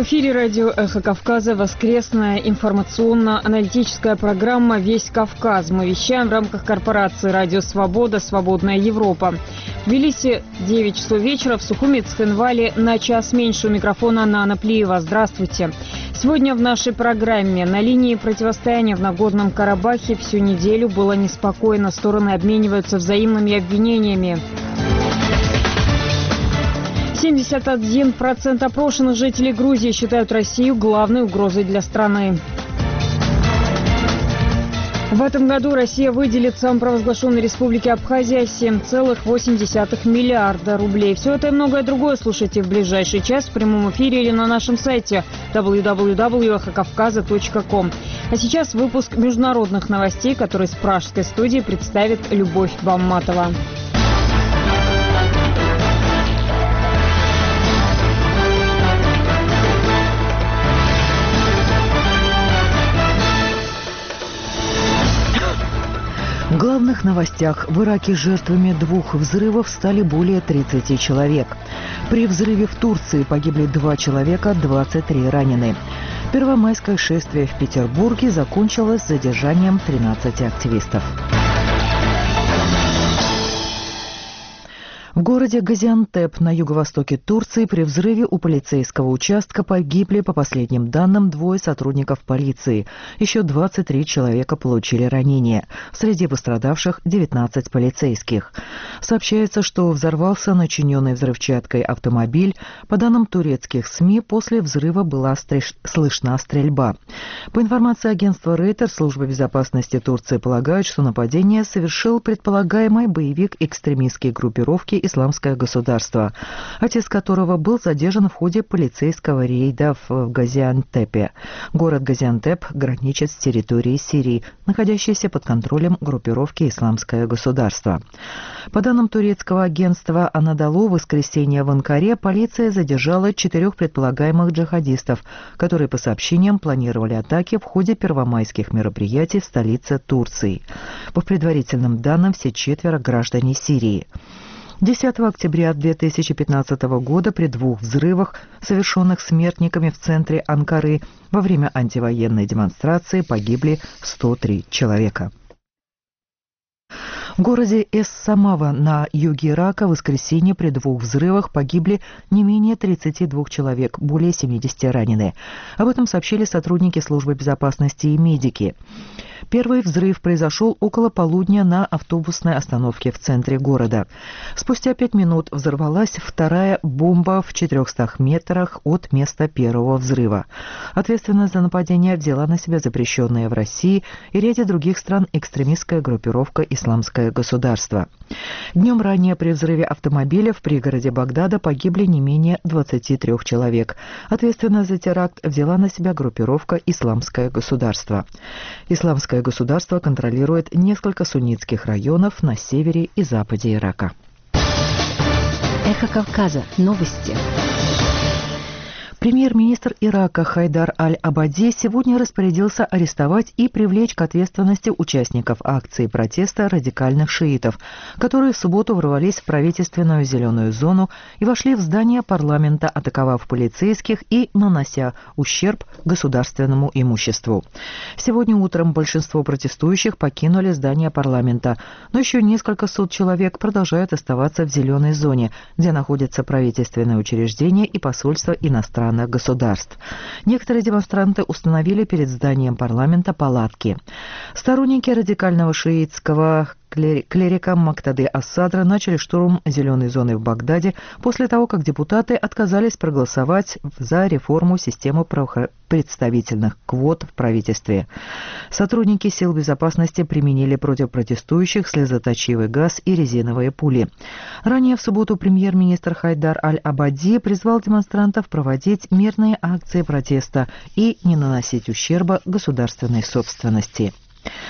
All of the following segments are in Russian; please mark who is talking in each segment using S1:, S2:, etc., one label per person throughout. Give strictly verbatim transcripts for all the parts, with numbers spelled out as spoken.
S1: эфире радио «Эхо Кавказа» воскресная информационно-аналитическая программа «Весь Кавказ». Мы вещаем в рамках корпорации «Радио Свобода. Свободная Европа». В Тбилиси девять часов вечера, в Сухуми, Цхинвале на час меньше. У микрофона Нана Плиева. Здравствуйте. Сегодня в нашей программе: на линии противостояния в Нагорном Карабахе всю неделю было неспокойно. Стороны обмениваются взаимными обвинениями. семьдесят один процент опрошенных жителей Грузии считают Россию главной угрозой для страны. В этом году Россия выделит самопровозглашенной республике Абхазия семь целых восемь десятых миллиарда рублей. Все это и многое другое слушайте в ближайший час в прямом эфире или на нашем сайте дабл ю дабл ю дабл ю точка эхо кавказа точка ком. А сейчас выпуск международных новостей, который с пражской студии представит Любовь Бамматова.
S2: В главных новостях: в Ираке жертвами двух взрывов стали более тридцати человек. При взрыве в Турции погибли два человека, двадцать три ранены. Первомайское шествие в Петербурге закончилось задержанием тринадцати активистов. В городе Газиантеп на юго-востоке Турции при взрыве у полицейского участка погибли, по последним данным, двое сотрудников полиции. Еще двадцать три человека получили ранения. Среди пострадавших девятнадцать полицейских. Сообщается, что взорвался начиненный взрывчаткой автомобиль. По данным турецких СМИ, после взрыва была стрельш... слышна стрельба. По информации агентства Рейтер, служба безопасности Турции полагает, что нападение совершил предполагаемый боевик экстремистской группировки «Исламское государство», отец которого был задержан в ходе полицейского рейда в Газиантепе. Город Газиантеп граничит с территорией Сирии, находящейся под контролем группировки «Исламское государство». По данным турецкого агентства Анадолу, в воскресенье в Анкаре полиция задержала четырех предполагаемых джихадистов, которые, по сообщениям, планировали атаки в ходе первомайских мероприятий в столице Турции. По предварительным данным, все четверо граждане Сирии. десятого октября две тысячи пятнадцатого года при двух взрывах, совершенных смертниками в центре Анкары, во время антивоенной демонстрации погибли сто три человека. В городе Эс-Самава на юге Ирака в воскресенье при двух взрывах погибли не менее тридцати двух человек, более семидесяти ранены. Об этом сообщили сотрудники службы безопасности и медики. Первый взрыв произошел около полудня на автобусной остановке в центре города. Спустя пять минут взорвалась вторая бомба в четырехстах метрах от места первого взрыва. Ответственность за нападение взяла на себя запрещенная в России и ряде других стран экстремистская группировка «Исламское государство». Днем ранее при взрыве автомобиля в пригороде Багдада погибли не менее двадцати трёх человек. Ответственность за теракт взяла на себя группировка «Исламское государство». Исламское государство контролирует несколько суннитских районов на севере и западе Ирака.
S3: Эхо Кавказа. Новости.
S2: Премьер-министр Ирака Хайдар Аль-Абади сегодня распорядился арестовать и привлечь к ответственности участников акции протеста радикальных шиитов, которые в субботу ворвались в правительственную зеленую зону и вошли в здание парламента, атаковав полицейских и нанося ущерб государственному имуществу. Сегодня утром большинство протестующих покинули здание парламента, но еще несколько сот человек продолжают оставаться в зеленой зоне, где находятся правительственные учреждения и посольства иностранных государств. Некоторые демонстранты установили перед зданием парламента палатки. Сторонники радикального шиитского клерика Мактады ас-Садра начали штурм зеленой зоны в Багдаде после того, как депутаты отказались проголосовать за реформу системы представительных квот в правительстве. Сотрудники сил безопасности применили против протестующих слезоточивый газ и резиновые пули. Ранее в субботу премьер-министр Хайдар Аль-Абади призвал демонстрантов проводить мирные акции протеста и не наносить ущерба государственной собственности.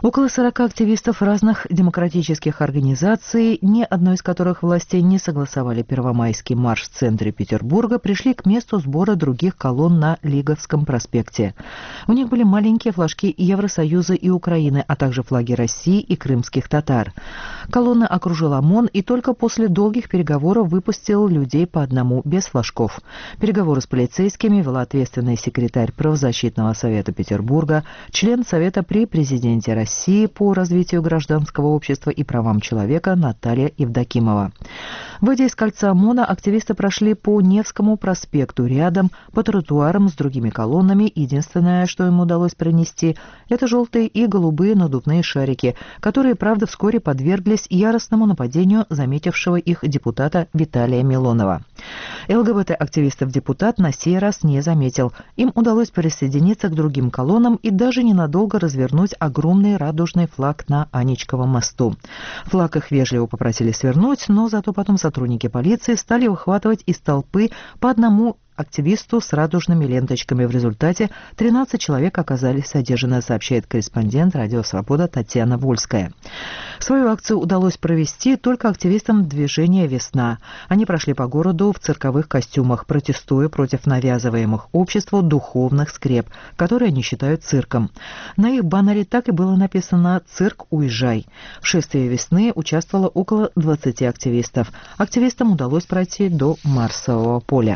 S2: Около сорока активистов разных демократических организаций, ни одной из которых власти не согласовали первомайский марш в центре Петербурга, пришли к месту сбора других колонн на Лиговском проспекте. У них были маленькие флажки Евросоюза и Украины, а также флаги России и крымских татар. Колонна окружил ОМОН и только после долгих переговоров выпустил людей по одному, без флажков. Переговоры с полицейскими вела ответственный секретарь правозащитного совета Петербурга, член Совета при президенте России по развитию гражданского общества и правам человека Наталья Евдокимова. Выйдя из кольца ОМОНа, активисты прошли по Невскому проспекту рядом, по тротуарам с другими колоннами. Единственное, что им удалось пронести, это желтые и голубые надувные шарики, которые, правда, вскоре подверглись яростному нападению заметившего их депутата Виталия Милонова. ЛГБТ-активистов депутат на сей раз не заметил. Им удалось присоединиться к другим колоннам и даже ненадолго развернуть огромный радужный флаг на Анечковом мосту. Флаг их вежливо попросили свернуть, но зато потом сотрудники полиции стали выхватывать из толпы по одному активисту с радужными ленточками. В результате тринадцать человек оказались задержаны, сообщает корреспондент «Радио Свобода» Татьяна Вольская. Свою акцию удалось провести только активистам движения «Весна». Они прошли по городу в цирковых костюмах, протестуя против навязываемых обществу духовных скреп, которые они считают цирком. На их баннере так и было написано «Цирк, уезжай». В шествии «Весны» участвовало около двадцати активистов. Активистам удалось пройти до Марсового поля.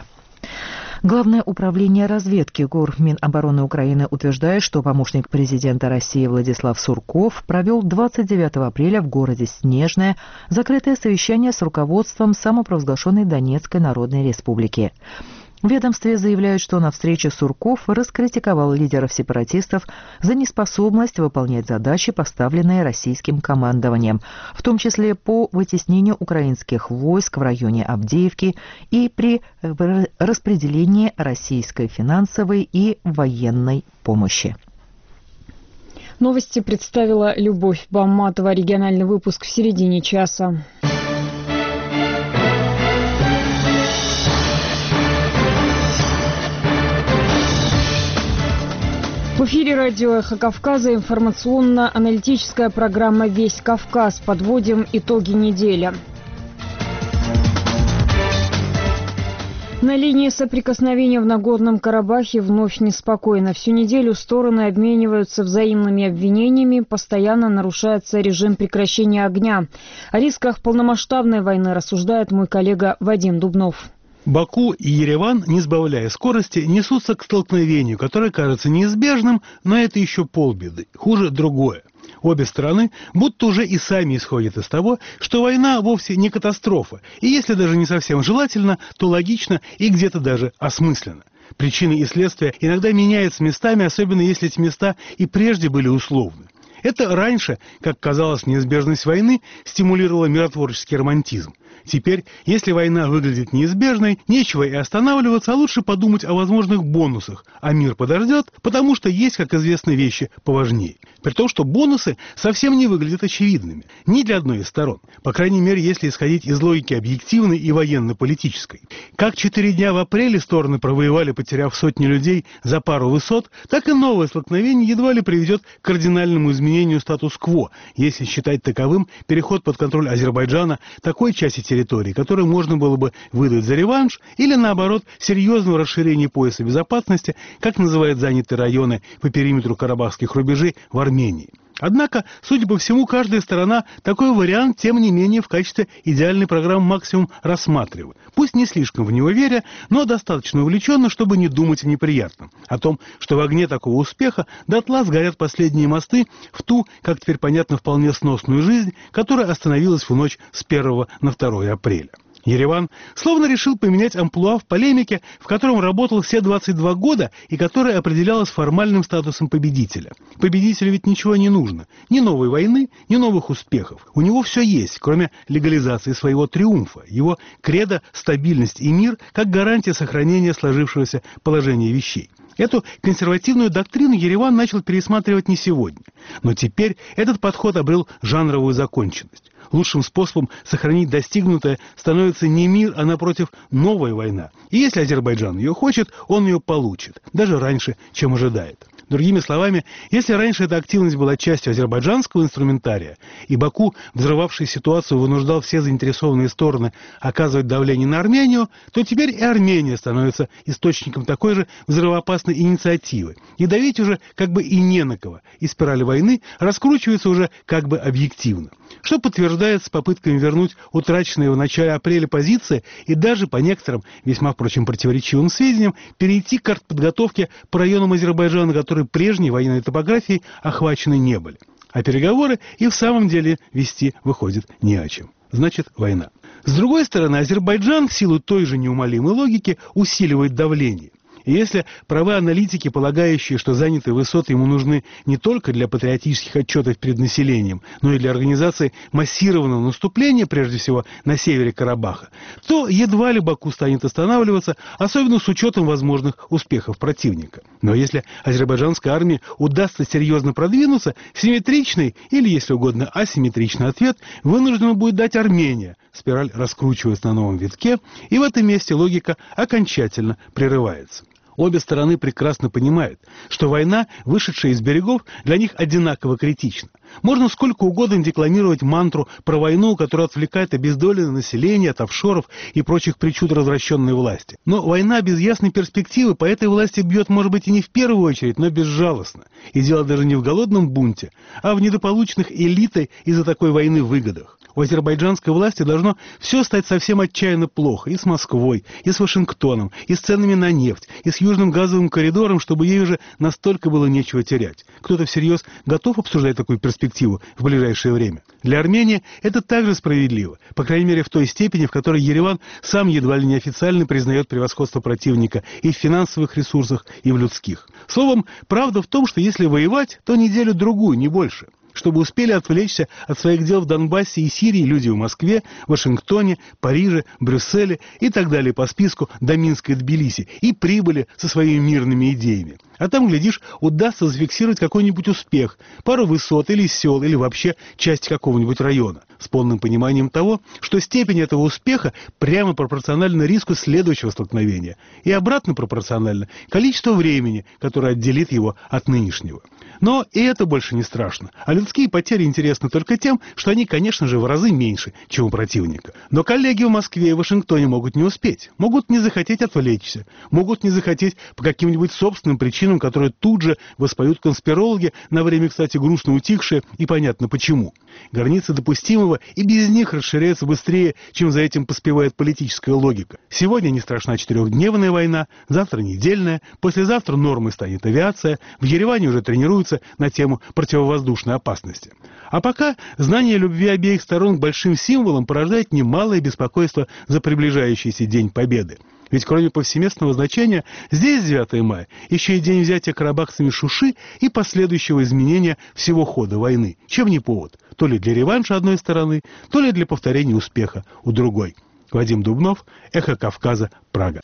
S2: Главное управление разведки ГУР Минобороны Украины утверждает, что помощник президента России Владислав Сурков провел двадцать девятого апреля в городе Снежное закрытое совещание с руководством самопровозглашенной Донецкой Народной Республики. В ведомстве заявляют, что на встрече Сурков раскритиковал лидеров сепаратистов за неспособность выполнять задачи, поставленные российским командованием, в том числе по вытеснению украинских войск в районе Авдеевки и при распределении российской финансовой и военной помощи.
S1: Новости представила Любовь Бамматова. Региональный выпуск в середине часа. В эфире радио «Эхо Кавказа» информационно-аналитическая программа «Весь Кавказ». Подводим итоги недели. На линии соприкосновения в Нагорном Карабахе вновь неспокойно. Всю неделю стороны обмениваются взаимными обвинениями, постоянно нарушается режим прекращения огня. О рисках полномасштабной войны рассуждает мой коллега Вадим Дубнов.
S4: Баку и Ереван, не сбавляя скорости, несутся к столкновению, которое кажется неизбежным, но это еще полбеды. Хуже другое. Обе стороны будто уже и сами исходят из того, что война вовсе не катастрофа, и если даже не совсем желательно, то логично и где-то даже осмысленно. Причины и следствия иногда меняются местами, особенно если эти места и прежде были условны. Это раньше, как казалось, неизбежность войны стимулировала миротворческий романтизм. Теперь, если война выглядит неизбежной, нечего и останавливаться, а лучше подумать о возможных бонусах, а мир подождет, потому что есть, как известно, вещи поважнее. При том, что бонусы совсем не выглядят очевидными, ни для одной из сторон, по крайней мере, если исходить из логики объективной и военно-политической. Как четыре дня в апреле стороны провоевали, потеряв сотни людей за пару высот, так и новое столкновение едва ли приведет к кардинальному изменению статус-кво, если считать таковым переход под контроль Азербайджана такой части территории, которую можно было бы выдать за реванш, или, наоборот, серьезного расширения пояса безопасности, как называют занятые районы по периметру карабахских рубежей в Армении. Однако, судя по всему, каждая сторона такой вариант, тем не менее, в качестве идеальной программы максимум рассматривает. Пусть не слишком в него веря, но достаточно увлеченно, чтобы не думать о неприятном. О том, что в огне такого успеха дотла сгорят последние мосты в ту, как теперь понятно, вполне сносную жизнь, которая остановилась в ночь с первого на второе апреля. Ереван словно решил поменять амплуа в полемике, в котором работал все двадцать два года и которая определялась формальным статусом победителя. Победителю ведь ничего не нужно. Ни новой войны, ни новых успехов. У него все есть, кроме легализации своего триумфа. Его кредо «стабильность и мир» как гарантия сохранения сложившегося положения вещей. Эту консервативную доктрину Ереван начал пересматривать не сегодня. Но теперь этот подход обрел жанровую законченность. Лучшим способом сохранить достигнутое становится не мир, а, напротив, новая война. И если Азербайджан ее хочет, он ее получит, даже раньше, чем ожидает. Другими словами, если раньше эта активность была частью азербайджанского инструментария, и Баку, взрывавший ситуацию, вынуждал все заинтересованные стороны оказывать давление на Армению, то теперь и Армения становится источником такой же взрывоопасной инициативы. И давить уже как бы и не на кого, и спираль войны раскручивается уже как бы объективно. Что подтверждается попытками вернуть утраченные в начале апреля позиции и даже по некоторым, весьма, впрочем, противоречивым сведениям, перейти к артподготовке по районам Азербайджана, которые прежней военной топографией охвачены не были. А переговоры и в самом деле вести выходит не о чем. Значит, война. С другой стороны, Азербайджан в силу той же неумолимой логики усиливает давление. И если правы аналитики, полагающие, что занятые высоты ему нужны не только для патриотических отчетов перед населением, но и для организации массированного наступления, прежде всего на севере Карабаха, то едва ли Баку станет останавливаться, особенно с учетом возможных успехов противника. Но если азербайджанской армии удастся серьезно продвинуться, симметричный или, если угодно, асимметричный ответ вынуждена будет дать Армения. Спираль раскручивается на новом витке, и в этом месте логика окончательно прерывается. Обе стороны прекрасно понимают, что война, вышедшая из берегов, для них одинаково критична. Можно сколько угодно декламировать мантру про войну, которая отвлекает обездоленное население от офшоров и прочих причуд развращенной власти. Но война без ясной перспективы по этой власти бьет, может быть, и не в первую очередь, но безжалостно. И дело даже не в голодном бунте, а в недополученных элитой из-за такой войны выгодах. У азербайджанской власти должно все стать совсем отчаянно плохо и с Москвой, и с Вашингтоном, и с ценами на нефть, и с южным газовым коридором, чтобы ей уже настолько было нечего терять. Кто-то всерьез готов обсуждать такую перспективу в ближайшее время. Для Армении это также справедливо, по крайней мере в той степени, в которой Ереван сам едва ли не официально признает превосходство противника и в финансовых ресурсах, и в людских. Словом, правда в том, что если воевать, то неделю-другую, не больше. Чтобы успели отвлечься от своих дел в Донбассе и Сирии люди в Москве, Вашингтоне, Париже, Брюсселе и так далее по списку до Минска и Тбилиси, и прибыли со своими мирными идеями. А там, глядишь, удастся зафиксировать какой-нибудь успех, пару высот или сел, или вообще часть какого-нибудь района, с полным пониманием того, что степень этого успеха прямо пропорциональна риску следующего столкновения, и обратно пропорционально количеству времени, которое отделит его от нынешнего. Но и это больше не страшно. А людские потери интересны только тем, что они, конечно же, в разы меньше, чем у противника. Но коллеги в Москве и Вашингтоне могут не успеть, могут не захотеть отвлечься, могут не захотеть по каким-нибудь собственным причинам, которые тут же воспоют конспирологи, на время, кстати, грустно утихшие, и понятно почему. Границы допустимого и без них расширяются быстрее, чем за этим поспевает политическая логика. Сегодня не страшна четырехдневная война, завтра недельная, послезавтра нормой станет авиация, в Ереване уже тренируются на тему противовоздушной опасности. А пока знание любви обеих сторон к большим символам порождает немалое беспокойство за приближающийся День Победы. Ведь кроме повсеместного значения, здесь девятое мая еще и день взятия карабахцами Шуши и последующего изменения всего хода войны. Чем не повод? То ли для реванша одной стороны, то ли для повторения успеха у другой. Вадим Дубнов, Эхо Кавказа, Прага.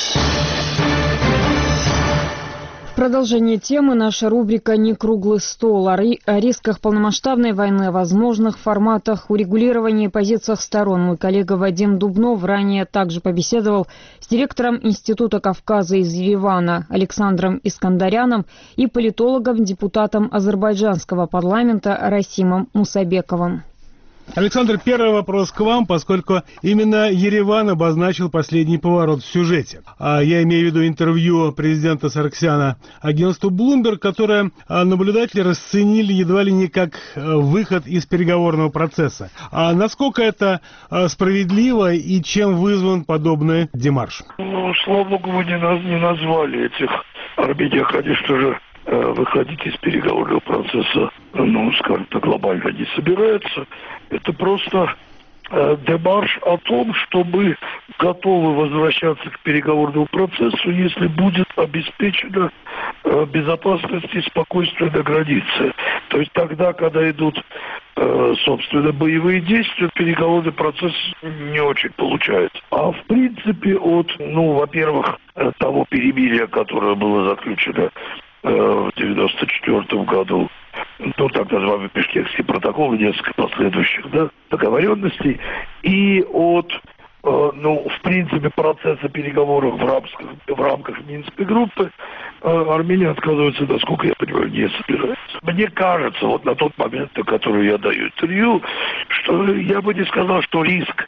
S1: В продолжение темы наша рубрика «Не круглый стол» о, ри- о рисках полномасштабной войны, о возможных форматах урегулирования и позициях сторон. Мой коллега Вадим Дубнов ранее также побеседовал с директором Института Кавказа из Еревана Александром Искандаряном и политологом, депутатом азербайджанского парламента Расимом Мусабековым.
S4: Александр, первый вопрос к вам, поскольку именно Ереван обозначил последний поворот в сюжете. А я имею в виду интервью президента Сарксяна агентству Bloomberg, которое наблюдатели расценили едва ли не как выход из переговорного процесса. А насколько это справедливо и чем вызван подобный демарш?
S5: Ну, слава богу, вы не, наз- не назвали этих Армения, конечно же, выходить из переговорного процесса, ну, скажем так, глобально не собирается. Это просто э, демарш о том, что мы готовы возвращаться к переговорному процессу, если будет обеспечена э, безопасность и спокойствие на границе. То есть тогда, когда идут, э, собственно, боевые действия, переговорный процесс не очень получается. А в принципе от, ну, во-первых, того перемирия, которое было заключено в девяносто четвёртом году, ну, так называемый Бишкекский протокол и несколько последующих, да, договоренностей, и от э, ну, в принципе, процесса переговоров в рамках, в рамках Минской группы э, Армения отказывается, насколько я понимаю, не собирается. Мне кажется, вот на тот момент, на который я даю интервью, что я бы не сказал, что риск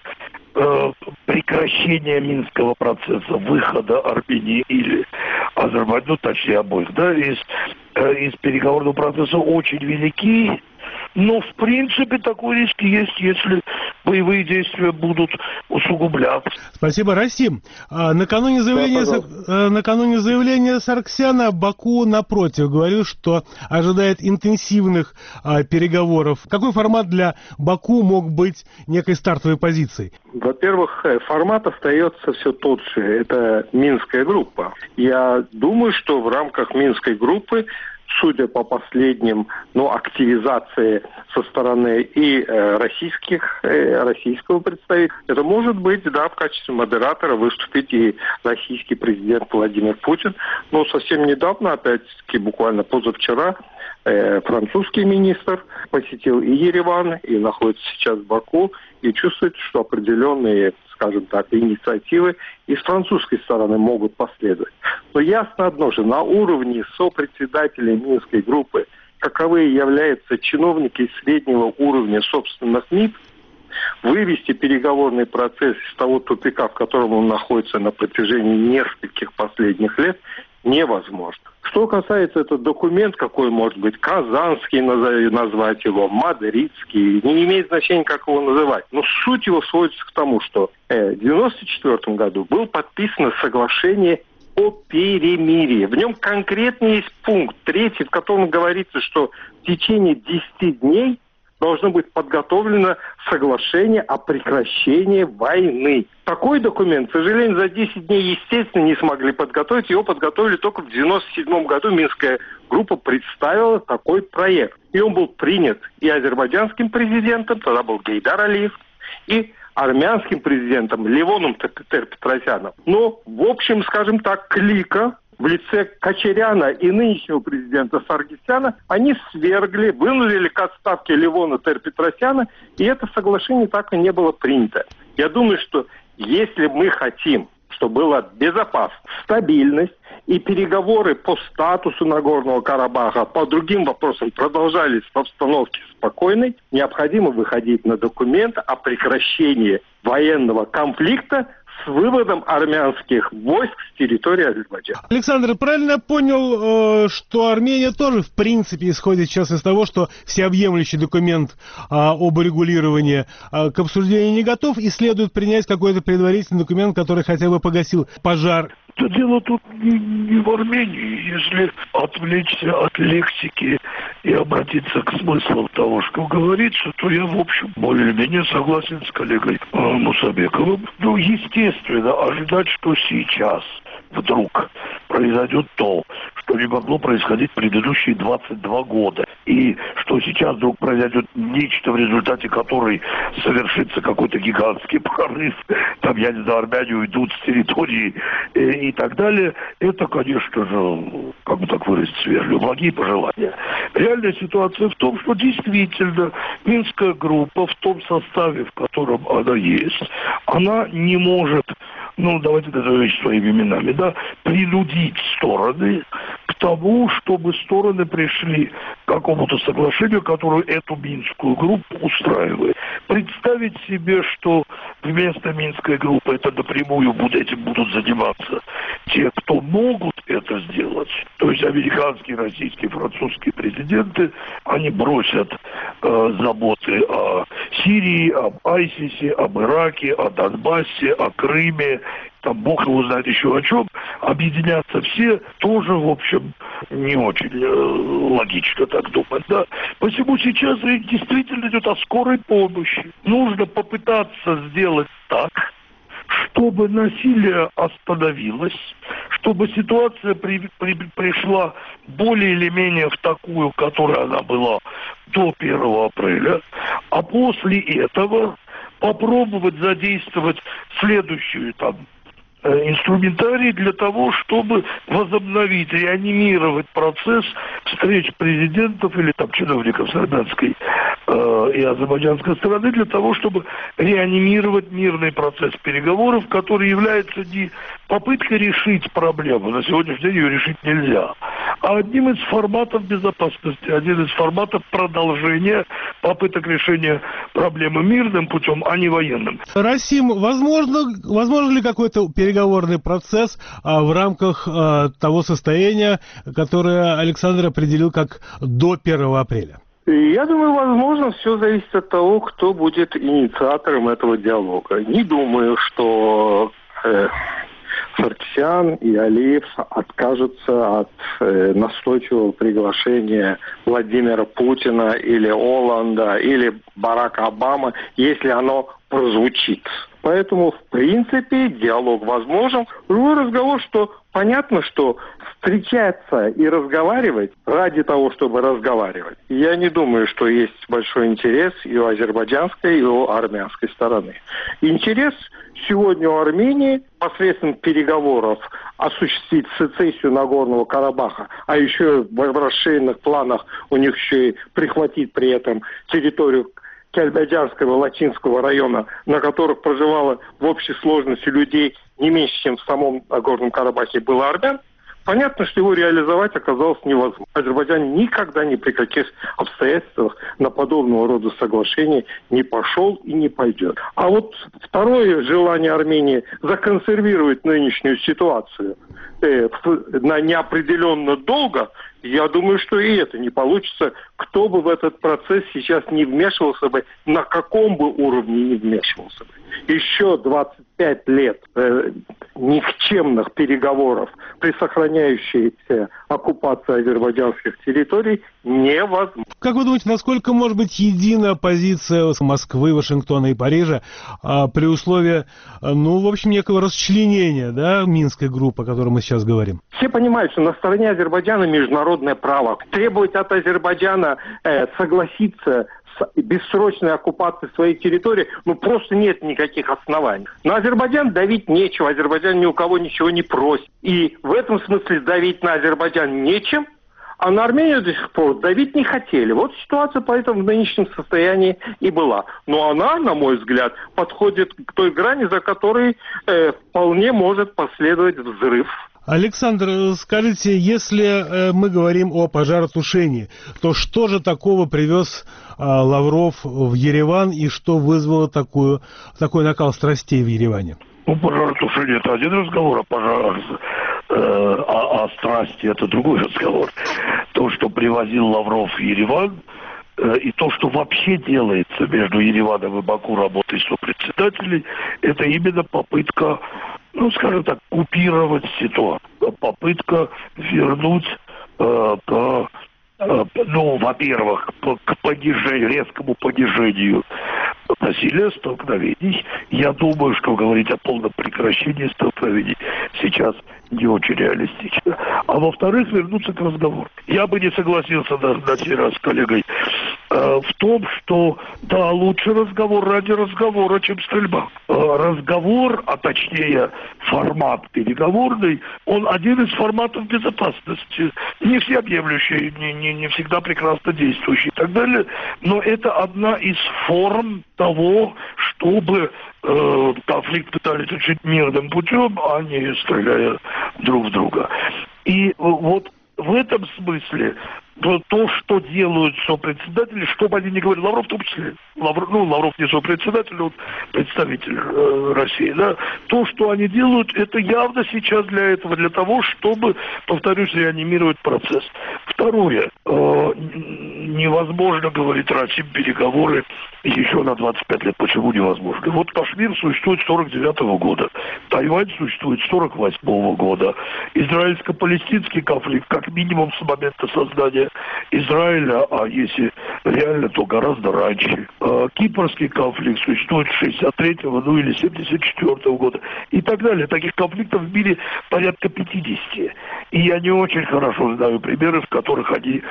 S5: э, прекращения Минского процесса, выхода Армении или Азербайджана, ну, точнее обоих, да, из, э, из переговорного процесса очень велики. Но, в принципе, такой риск есть, если боевые действия будут усугубляться.
S4: Спасибо, Расим. А, накануне, заявления, да, накануне заявления Саргсяна Баку, напротив, говорил, что ожидает интенсивных а, переговоров. Какой формат для Баку мог быть некой стартовой позицией?
S6: Во-первых, формат остается все тот же. Это Минская группа. Я думаю, что в рамках Минской группы, судя по последним, ну, активизации со стороны и э, российских, э, российского представителя, это может быть, да, в качестве модератора выступить и российский президент Владимир Путин. Но совсем недавно, опять-таки, буквально позавчера, э, французский министр посетил и Ереван, и находится сейчас в Баку, и чувствует, что определенные, скажем так, инициативы и с французской стороны могут последовать. Но ясно одно же, на уровне сопредседателей Минской группы, каковые являются чиновники среднего уровня собственных МИД, вывести переговорный процесс из того тупика, в котором он находится на протяжении нескольких последних лет, невозможно. Что касается этого документа, какой может быть казанский, назвать его, мадридский, не имеет значения, как его называть. Но суть его сводится к тому, что в девяносто четвёртом году было подписано соглашение о перемирии. В нем конкретно есть пункт третий, в котором говорится, что в течение десяти дней должно быть подготовлено соглашение о прекращении войны. Такой документ, к сожалению, за десять дней, естественно, не смогли подготовить. Его подготовили только в девяносто седьмом году. Минская группа представила такой проект. И он был принят и азербайджанским президентом, тогда был Гейдар Алиев, и армянским президентом Левоном Тер-Петросяном. Но, в общем, скажем так, клика в лице Качаряна и нынешнего президента Саргсяна, они свергли, вынудили к отставке Левона Тер-Петросяна, и это соглашение так и не было принято. Я думаю, что если мы хотим, чтобы была безопасность, стабильность, и переговоры по статусу Нагорного Карабаха, по другим вопросам продолжались в обстановке спокойной, необходимо выходить на документ о прекращении военного конфликта с выводом армянских войск с территории Азербайджана.
S4: Александр, правильно я понял, что Армения тоже, в принципе, исходит сейчас из того, что всеобъемлющий документ об урегулировании к обсуждению не готов, и следует принять какой-то предварительный документ, который хотя бы погасил пожар?
S5: Да дело тут не, не в Армении. Если отвлечься от лексики и обратиться к смыслу того, что говорится, то я, в общем, более-менее согласен с коллегой э, Мусабековым. Ну, естественно, ожидать, что сейчас вдруг произойдет то, что не могло происходить предыдущие двадцать два года. И что сейчас вдруг произойдет нечто, в результате которой совершится какой-то гигантский прорыв, там, я не знаю, Армяне уйдут с территории э, и так далее, это, конечно же, как бы так выразиться вежливо, благие пожелания. Реальная ситуация в том, что действительно Минская группа в том составе, в котором она есть, она не может, ну, давайте назовем вещи своими именами, да, принудить стороны к тому, чтобы стороны пришли к какому-то соглашению, которое эту Минскую группу устраивает. Представить себе, что вместо Минской группы это напрямую будут, этим будут заниматься те, кто могут это сделать, то есть американские, российские, французские президенты, они бросят э, заботы о Сирии, об Айсисе, об Ираке, о Донбассе, о Крыме, там бог его знает еще о чем, объединяться все тоже, в общем, не очень э, логично так думать, да. Посему сейчас речь действительно идет о скорой помощи. Нужно попытаться сделать так, чтобы насилие остановилось, чтобы ситуация при, при, пришла более или менее в такую, которая она была до первого апреля, а после этого попробовать задействовать следующую там инструментарий для того, чтобы возобновить, реанимировать процесс встреч президентов или там чиновников с армянской э, э, и азербайджанской стороны для того, чтобы реанимировать мирный процесс переговоров, который является не попыткой решить проблему, на сегодняшний день ее решить нельзя, а одним из форматов безопасности, один из форматов продолжения попыток решения проблемы мирным путем, а не военным.
S4: Расим, возможно, возможно ли какой-то переговорный процесс а, в рамках а, того состояния, которое Александр определил как до первого апреля?
S6: Я думаю, возможно, все зависит от того, кто будет инициатором этого диалога. Не думаю, что э, Саркисян и Алиев откажутся от э, настойчивого приглашения Владимира Путина или Олланда или Барака Обамы, если оно прозвучит. Поэтому, в принципе, диалог возможен. Другой разговор, что понятно, что встречаться и разговаривать ради того, чтобы разговаривать, я не думаю, что есть большой интерес и у азербайджанской, и у армянской стороны. Интерес сегодня у Армении посредством переговоров осуществить сецессию Нагорного Карабаха, а еще в расширенных планах у них еще и прихватить при этом территорию Кельбеджарского Лачинского района, на которых проживало в общей сложности людей не меньше, чем в самом Нагорном Карабахе было армян, понятно, что его реализовать оказалось невозможно. Азербайджан никогда ни при каких обстоятельствах на подобного рода соглашения не пошел и не пойдет. А вот второе желание Армении законсервировать нынешнюю ситуацию э, на неопределенно долго, я думаю, что и это не получится, кто бы в этот процесс сейчас не вмешивался бы, на каком бы уровне не вмешивался бы. Еще двадцать пять лет э, никчемных переговоров при сохраняющейся оккупации азербайджанских территорий невозможно.
S4: Как вы думаете, насколько может быть едина позиция Москвы, Вашингтона и Парижа а, при условии, ну, в общем, некого расчленения, да, Минской группы, о которой мы сейчас говорим?
S6: Все понимают, что на стороне Азербайджана международное право. Требовать от Азербайджана э, согласиться с бессрочной оккупацией своей территории, ну, просто нет никаких оснований. На Азербайджан давить нечего, Азербайджан ни у кого ничего не просит. И в этом смысле давить на Азербайджан нечем, а на Армению до сих пор давить не хотели. Вот ситуация поэтому в нынешнем состоянии и была. Но она, на мой взгляд, подходит к той грани, за которой э, вполне может последовать взрыв.
S4: Александр, скажите, если э, мы говорим о пожаротушении, то что же такого привез э, Лавров в Ереван и что вызвало такую, такой накал страстей в Ереване?
S5: Ну, пожаротушение – это один разговор, а пожар, э, а, а страсти – это другой разговор. То, что привозил Лавров в Ереван, э, и то, что вообще делается между Ереваном и Баку работой сопредседателей, это именно попытка, ну, скажем так, купировать ситуацию. Попытка вернуть э, к, э, ну, во-первых, к понижению, резкому понижению насилия, столкновений. Я думаю, что говорить о полном прекращении столкновений сейчас не очень реалистично. А во-вторых, вернуться к разговору. Я бы не согласился на, на сей раз с коллегой э, в том, что да, лучше разговор ради разговора, чем стрельба. Э, разговор, а точнее формат переговорный, он один из форматов безопасности. Не всеобъемлющий, не, не, не всегда прекрасно действующий и так далее, но это одна из форм того, чтобы э, конфликт пытались решить мирным путем, а не стреляя друг в друга. И вот в этом смысле то, что делают сопредседатели, что бы они ни говорили, Лавров в том числе, Лавров, ну, Лавров не сопредседатель, он представитель э, России, да, то, что они делают, это явно сейчас для этого, для того, чтобы, повторюсь, реанимировать процесс. Второе, э, невозможно, говорит Расим, переговоры еще на двадцать пять лет. Почему невозможно? Вот Кашмир существует с сорок девятого года, Тайвань существует с сорок восьмого года, израильско-палестинский конфликт, как минимум с момента создания Израиля, а если реально, то гораздо раньше. Кипрский конфликт существует с шестьдесят третьего, ну или семьдесят четвёртого года и так далее. Таких конфликтов в мире порядка пятьдесят. И я не очень хорошо знаю примеры, в которых они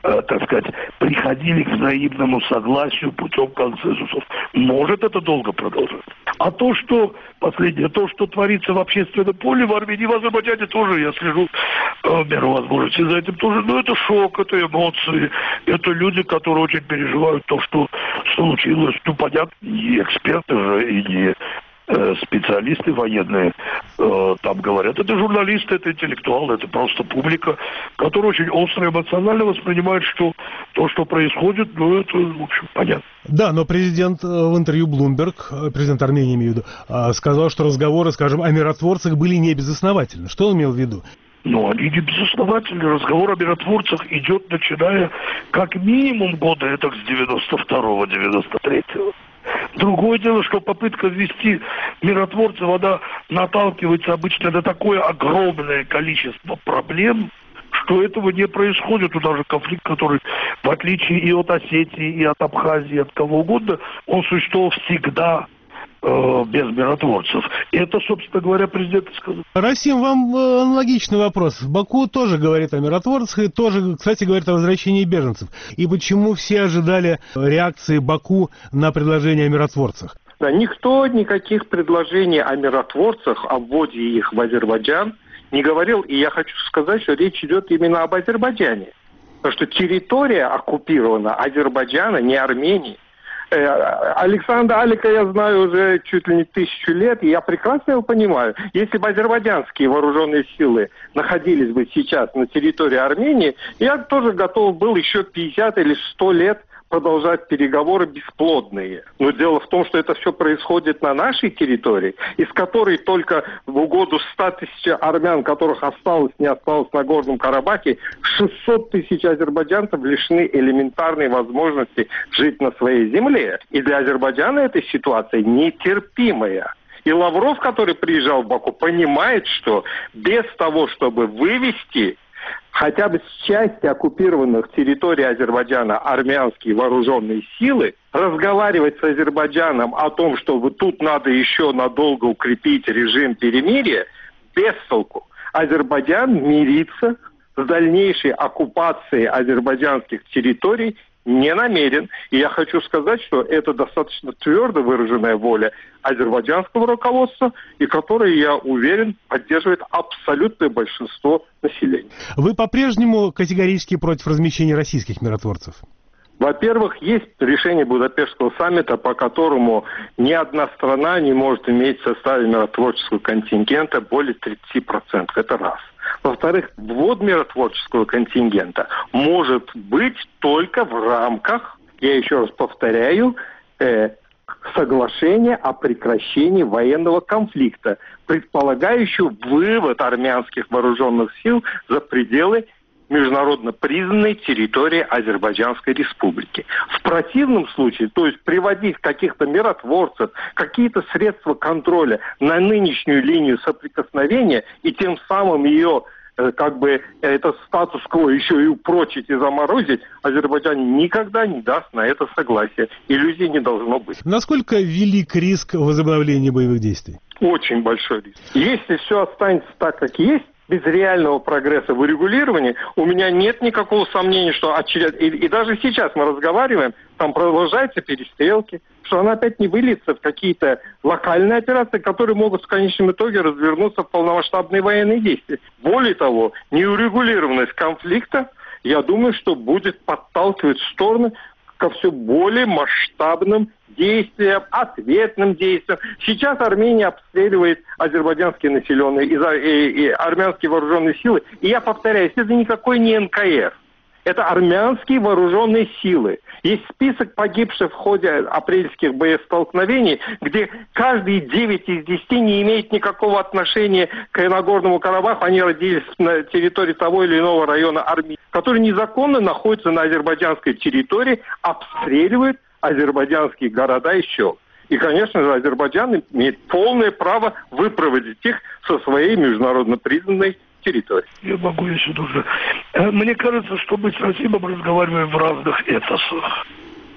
S5: э, так сказать, приходили к взаимному согласию путем консенсусов. Может это долго продолжаться. А то, что последнее, то, что творится в общественном поле в Армении, в Азербайджане тоже, я слежу э, в меру возможности за этим тоже, но это шок, это эмоции, это люди, которые очень переживают то, что случилось. Ну, понятно, не эксперты же и не э, специалисты военные э, там говорят. Это журналисты, это интеллектуалы, это просто публика, которая очень остро эмоционально воспринимает, что то, что происходит, ну, это, в общем, понятно.
S4: Да, но президент в интервью Bloomberg, президент Армении, имею в виду, сказал, что разговоры, скажем, о миротворцах были не безосновательны. Что он имел в виду?
S5: Ну, они не безосновательны. Разговор о миротворцах идет, начиная как минимум года это с девяносто второго — девяносто третьего. Другое дело, что попытка ввести миротворцев, она наталкивается обычно на такое огромное количество проблем, что этого не происходит. У нас же конфликт, который, в отличие и от Осетии, и от Абхазии, от кого угодно, он существовал всегда э, без миротворцев. И это, собственно говоря, президент сказал.
S4: Расим, вам аналогичный вопрос. Баку тоже говорит о миротворцах и тоже, кстати, говорит о возвращении беженцев. И почему все ожидали реакции Баку на предложение о миротворцах?
S6: Да, никто никаких предложений о миротворцах, о вводе их в Азербайджан не говорил, и я хочу сказать, что речь идет именно об Азербайджане. Потому что территория оккупирована Азербайджана, не Армении. Э, Александра Алика я знаю уже чуть ли не тысячу лет, и я прекрасно его понимаю. Если бы азербайджанские вооруженные силы находились бы сейчас на территории Армении, я тоже готов был еще пятьдесят или сто лет продолжать переговоры бесплодные. Но дело в том, что это все происходит на нашей территории, из которой только в угоду ста тысяч армян, которых осталось, не осталось на Горном Карабахе, шестьсот тысяч азербайджанцев лишены элементарной возможности жить на своей земле. И для Азербайджана эта ситуация нетерпимая. И Лавров, который приезжал в Баку, понимает, что без того, чтобы вывести хотя бы с части оккупированных территорий Азербайджана армянские вооруженные силы, разговаривать с Азербайджаном о том, что вот тут надо еще надолго укрепить режим перемирия, без толку. Азербайджан мирится с дальнейшей оккупацией азербайджанских территорий не намерен. И я хочу сказать, что это достаточно твердо выраженная воля азербайджанского руководства, и которая, я уверен, поддерживает абсолютное большинство населения.
S4: Вы по-прежнему категорически против размещения российских миротворцев?
S6: Во-первых, есть решение Будапештского саммита, по которому ни одна страна не может иметь в составе миротворческого контингента более тридцати процентов. Это раз. Во-вторых, ввод миротворческого контингента может быть только в рамках, я еще раз повторяю, э, соглашения о прекращении военного конфликта, предполагающего вывод армянских вооруженных сил за пределы международно признанной территории Азербайджанской республики. В противном случае, то есть приводить каких-то миротворцев, какие-то средства контроля на нынешнюю линию соприкосновения и тем самым ее как бы этот статус-кво еще и упрочить и заморозить, Азербайджан никогда не даст на это согласие. Иллюзий не должно быть.
S4: Насколько велик риск возобновления боевых действий?
S6: Очень большой риск. Если все останется так, как есть, без реального прогресса в урегулировании, у меня нет никакого сомнения, что очеред... и, и даже сейчас мы разговариваем, там продолжаются перестрелки, что она опять не выльется в какие-то локальные операции, которые могут в конечном итоге развернуться в полномасштабные военные действия. Более того, неурегулированность конфликта, я думаю, что будет подталкивать стороны ко все более масштабным действиям, ответным действиям. Сейчас Армения обстреливает азербайджанские населенные и, и, и армянские вооруженные силы. И я повторяю, это никакой не эн ка эр. Это армянские вооруженные силы. Есть список погибших в ходе апрельских боестолкновений, где каждый девять из десяти не имеет никакого отношения к Нагорному Карабаху. Они родились на территории того или иного района Армении, который незаконно находится на азербайджанской территории, обстреливает азербайджанские города и села. И, конечно же, Азербайджан имеет полное право выпроводить их со своей международно признанной территории.
S5: Я могу еще тоже. Мне кажется, что мы с Расимом разговариваем в разных этосах.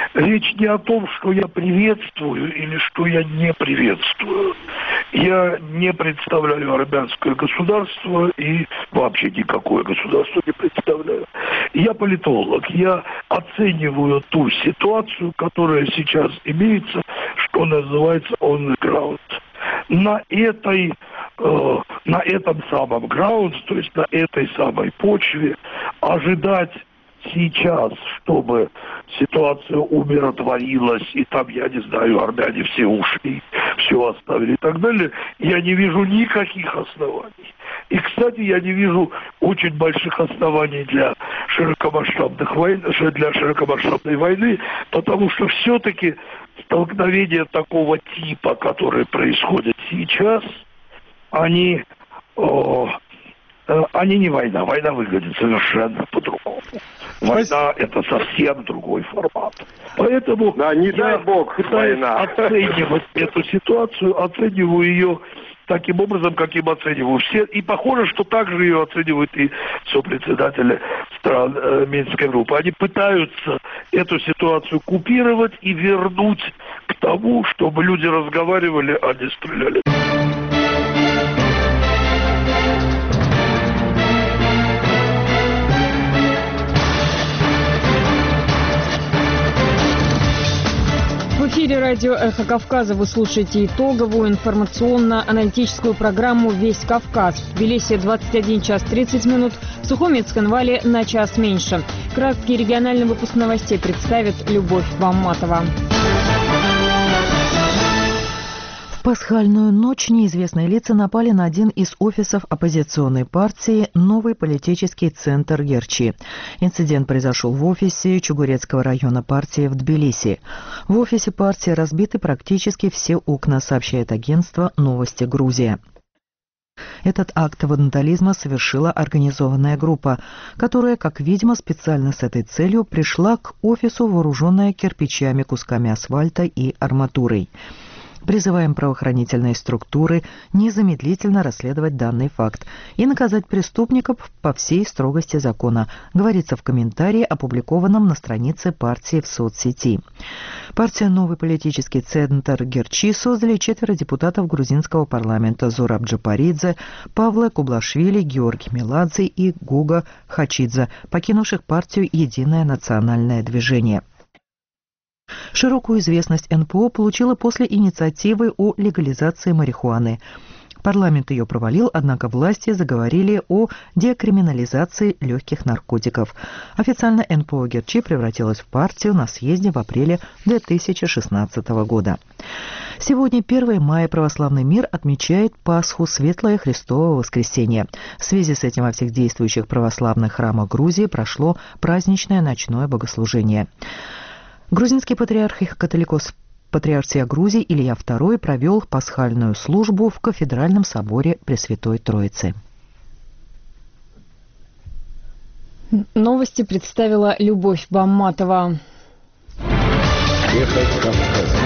S5: речь не о том, что я приветствую или что я не приветствую. Я не представляю армянское государство и вообще никакое государство не представляю. Я политолог. Я оцениваю ту ситуацию, которая сейчас имеется, что называется on the ground. На этой, э, на этом самом ground, то есть на этой самой почве, ожидать сейчас, чтобы ситуация умиротворилась, и там, я не знаю, армяне все ушли, все оставили и так далее, я не вижу никаких оснований. И, кстати, я не вижу очень больших оснований для широкомасштабных войн, для широкомасштабной войны, потому что все-таки столкновения такого типа, которые происходят сейчас, они, о, э, они не война. Война выглядит совершенно по-другому. Война – это совсем другой формат. Поэтому
S6: да, не
S5: я
S6: дай бог,
S5: пытаюсь
S6: война.
S5: оценивать эту ситуацию, оцениваю ее таким образом, каким оцениваю все. И похоже, что так же ее оценивают и сопредседатели стран э, Минской группы. Они пытаются эту ситуацию купировать и вернуть к тому, чтобы люди разговаривали, а не стреляли.
S1: В эфире радио «Эхо Кавказа» вы слушаете итоговую информационно-аналитическую программу «Весь Кавказ». В Тбилиси двадцать один час тридцать минут, в Сухумицком вале на час меньше. Краткий региональный выпуск новостей представит Любовь Бамматова.
S2: В пасхальную ночь неизвестные лица напали на один из офисов оппозиционной партии «Новый политический центр Герчи». Инцидент произошел в офисе Чугурецкого района партии в Тбилиси. В офисе партии разбиты практически все окна, сообщает агентство «Новости Грузия». Этот акт вандализма совершила организованная группа, которая, как видимо, специально с этой целью пришла к офису, вооруженная кирпичами, кусками асфальта и арматурой. Призываем правоохранительные структуры незамедлительно расследовать данный факт и наказать преступников по всей строгости закона, говорится в комментарии, опубликованном на странице партии в соцсети. Партия «Новый политический центр Герчи» создали четверо депутатов грузинского парламента: Зураб Джапаридзе, Павла Кублашвили, Георгий Меладзе и Гуга Хачидзе, покинувших партию «Единое национальное движение». Широкую известность эн пэ о получила после инициативы о легализации марихуаны. Парламент ее провалил, однако власти заговорили о декриминализации легких наркотиков. Официально эн пэ о Герчи превратилась в партию на съезде в апреле две тысячи шестнадцатого года. Сегодня, первое мая, православный мир отмечает Пасху, Светлое Христово воскресенье. В связи с этим во всех действующих православных храмах Грузии прошло праздничное ночное богослужение. Грузинский патриарх и католикос патриарсия Грузии Илья второй провел пасхальную службу в кафедральном соборе Пресвятой Троицы.
S1: Новости представила Любовь Бамматова.
S7: Эхо Кавказа.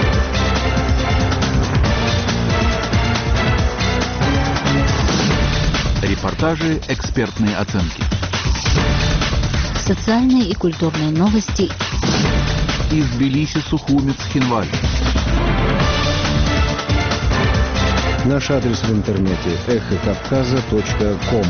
S7: Репортажи, экспертные оценки.
S3: Социальные и культурные новости.
S7: Из Тбилиси, Сухумец, Хинваль.
S8: Наш адрес в интернете эхо кавказа точка ком.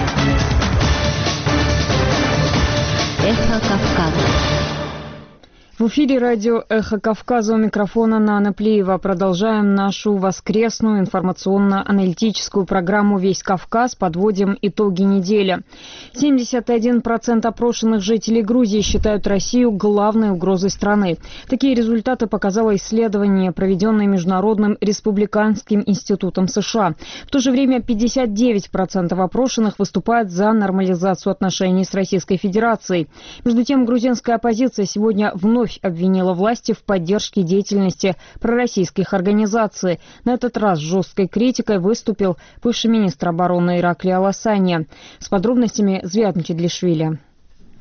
S3: Эхо Кавказа.
S1: В эфире радио «Эхо Кавказа», у микрофона Нана Плиева. Продолжаем нашу воскресную информационно-аналитическую программу «Весь Кавказ». Подводим итоги недели. семьдесят один процент опрошенных жителей Грузии считают Россию главной угрозой страны. Такие результаты показало исследование, проведенное Международным республиканским институтом США. В то же время пятьдесят девять процентов опрошенных выступают за нормализацию отношений с Российской Федерацией. Между тем, грузинская оппозиция сегодня вновь обвинила власти в поддержке деятельности пророссийских организаций. На этот раз с жесткой критикой выступил бывший министр обороны Ираклий Аласанья. С подробностями Звят Мчедлишвили.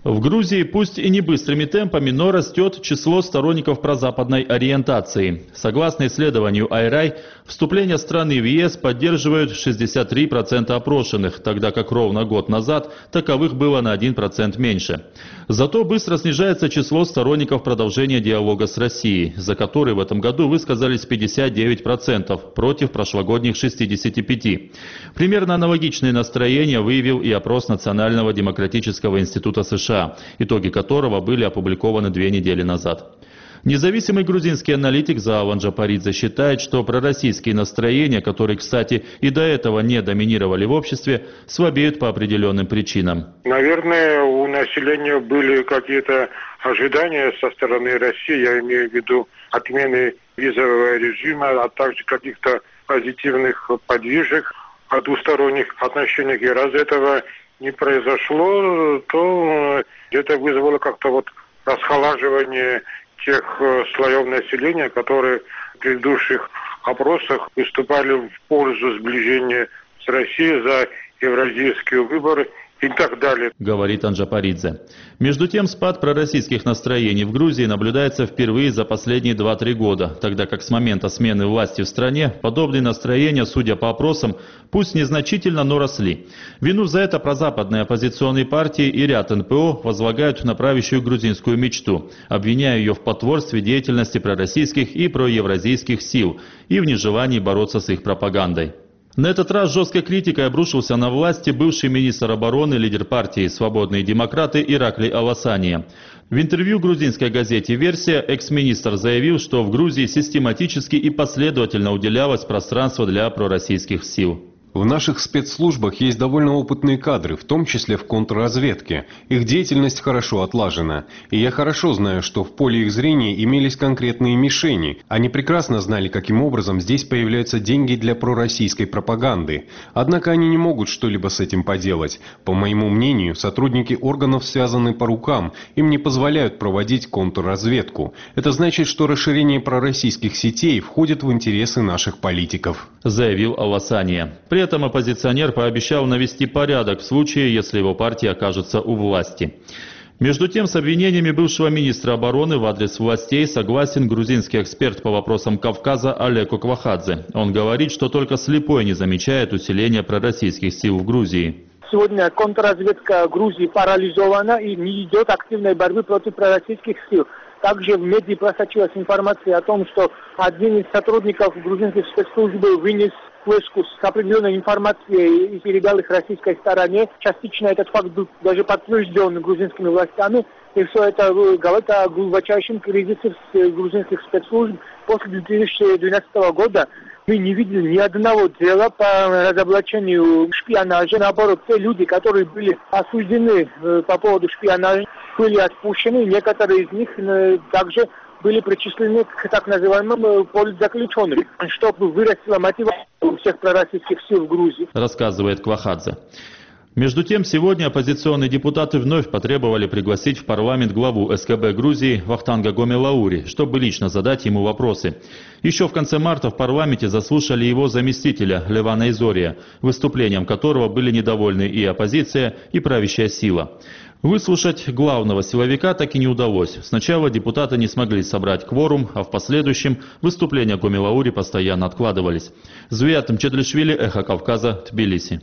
S9: В Грузии, пусть и не быстрыми темпами, но растет число сторонников прозападной ориентации. Согласно исследованию Айрай, вступление страны в ЕС поддерживают шестьдесят три процента опрошенных, тогда как ровно год назад таковых было на один процент меньше. Зато быстро снижается число сторонников продолжения диалога с Россией, за который в этом году высказались пятьдесят девять процентов против прошлогодних шестидесяти пяти процентов. Примерно аналогичные настроения выявил и опрос Национального демократического института США, итоги которого были опубликованы две недели назад. Независимый грузинский аналитик Зааван Джапаридзе считает, что пророссийские настроения, которые, кстати, и до этого не доминировали в обществе, слабеют по определенным причинам.
S10: Наверное, у населения были какие-то ожидания со стороны России, я имею в виду отмены визового режима, а также каких-то позитивных подвижек о двусторонних отношениях. И раз этого не произошло, то это вызвало как-то вот расхолаживание тех слоев населения, которые в предыдущих опросах выступали в пользу сближения с Россией за евразийские выборы и так далее,
S9: говорит Анджапаридзе. Между тем, спад пророссийских настроений в Грузии наблюдается впервые за последние два-три года, тогда как с момента смены власти в стране подобные настроения, судя по опросам, пусть незначительно, но росли. Вину за это прозападные оппозиционные партии и ряд эн пэ о возлагают на правящую грузинскую мечту, обвиняя ее в потворстве деятельности пророссийских и проевразийских сил и в нежелании бороться с их пропагандой. На этот раз жесткой критикой обрушился на власти бывший министр обороны, лидер партии «Свободные демократы» Ираклий Аласания. В интервью грузинской газете «Версия» экс-министр заявил, что в Грузии систематически и последовательно уделялось пространство для пророссийских сил.
S11: В наших спецслужбах есть довольно опытные кадры, в том числе в контрразведке. Их деятельность хорошо отлажена. И я хорошо знаю, что в поле их зрения имелись конкретные мишени. Они прекрасно знали, каким образом здесь появляются деньги для пророссийской пропаганды. Однако они не могут что-либо с этим поделать. По моему мнению, сотрудники органов связаны по рукам. Им не позволяют проводить контрразведку. Это значит, что расширение пророссийских сетей входит в интересы наших политиков,
S9: заявил Аласания. При этом оппозиционер пообещал навести порядок в случае, если его партия окажется у власти. Между тем, с обвинениями бывшего министра обороны в адрес властей согласен грузинский эксперт по вопросам Кавказа Олег Оквахадзе. Он говорит, что только слепой не замечает усиления пророссийских сил в Грузии.
S12: Сегодня контрразведка Грузии парализована и не идет активной борьбы против пророссийских сил. Также в медиа просочилась информация о том, что один из сотрудников грузинских спецслужб вынес флешку с определенной информацией и передал их российской стороне. Частично этот факт был даже подтвержден грузинскими властями. И все это говорит о глубочайшем кризисе грузинских спецслужб. После две тысячи двенадцатого года мы не видели ни одного дела по разоблачению шпионажа. Наоборот, те люди, которые были осуждены по поводу шпионажа, были отпущены. Некоторые из них также были причислены к так называемым политзаключенным, чтобы вырастила мотивация у всех пророссийских сил в Грузии,
S9: рассказывает Квахадзе. Между тем, сегодня оппозиционные депутаты вновь потребовали пригласить в парламент главу эс ка бэ Грузии Вахтанга Гомелаури, чтобы лично задать ему вопросы. Еще в конце марта в парламенте заслушали его заместителя Левана Изория, выступлением которого были недовольны и оппозиция, и правящая сила. Выслушать главного силовика так и не удалось. Сначала депутаты не смогли собрать кворум, а в последующем выступления Гомелаури постоянно откладывались. Зуят Мчедлишвили, Эхо Кавказа, Тбилиси.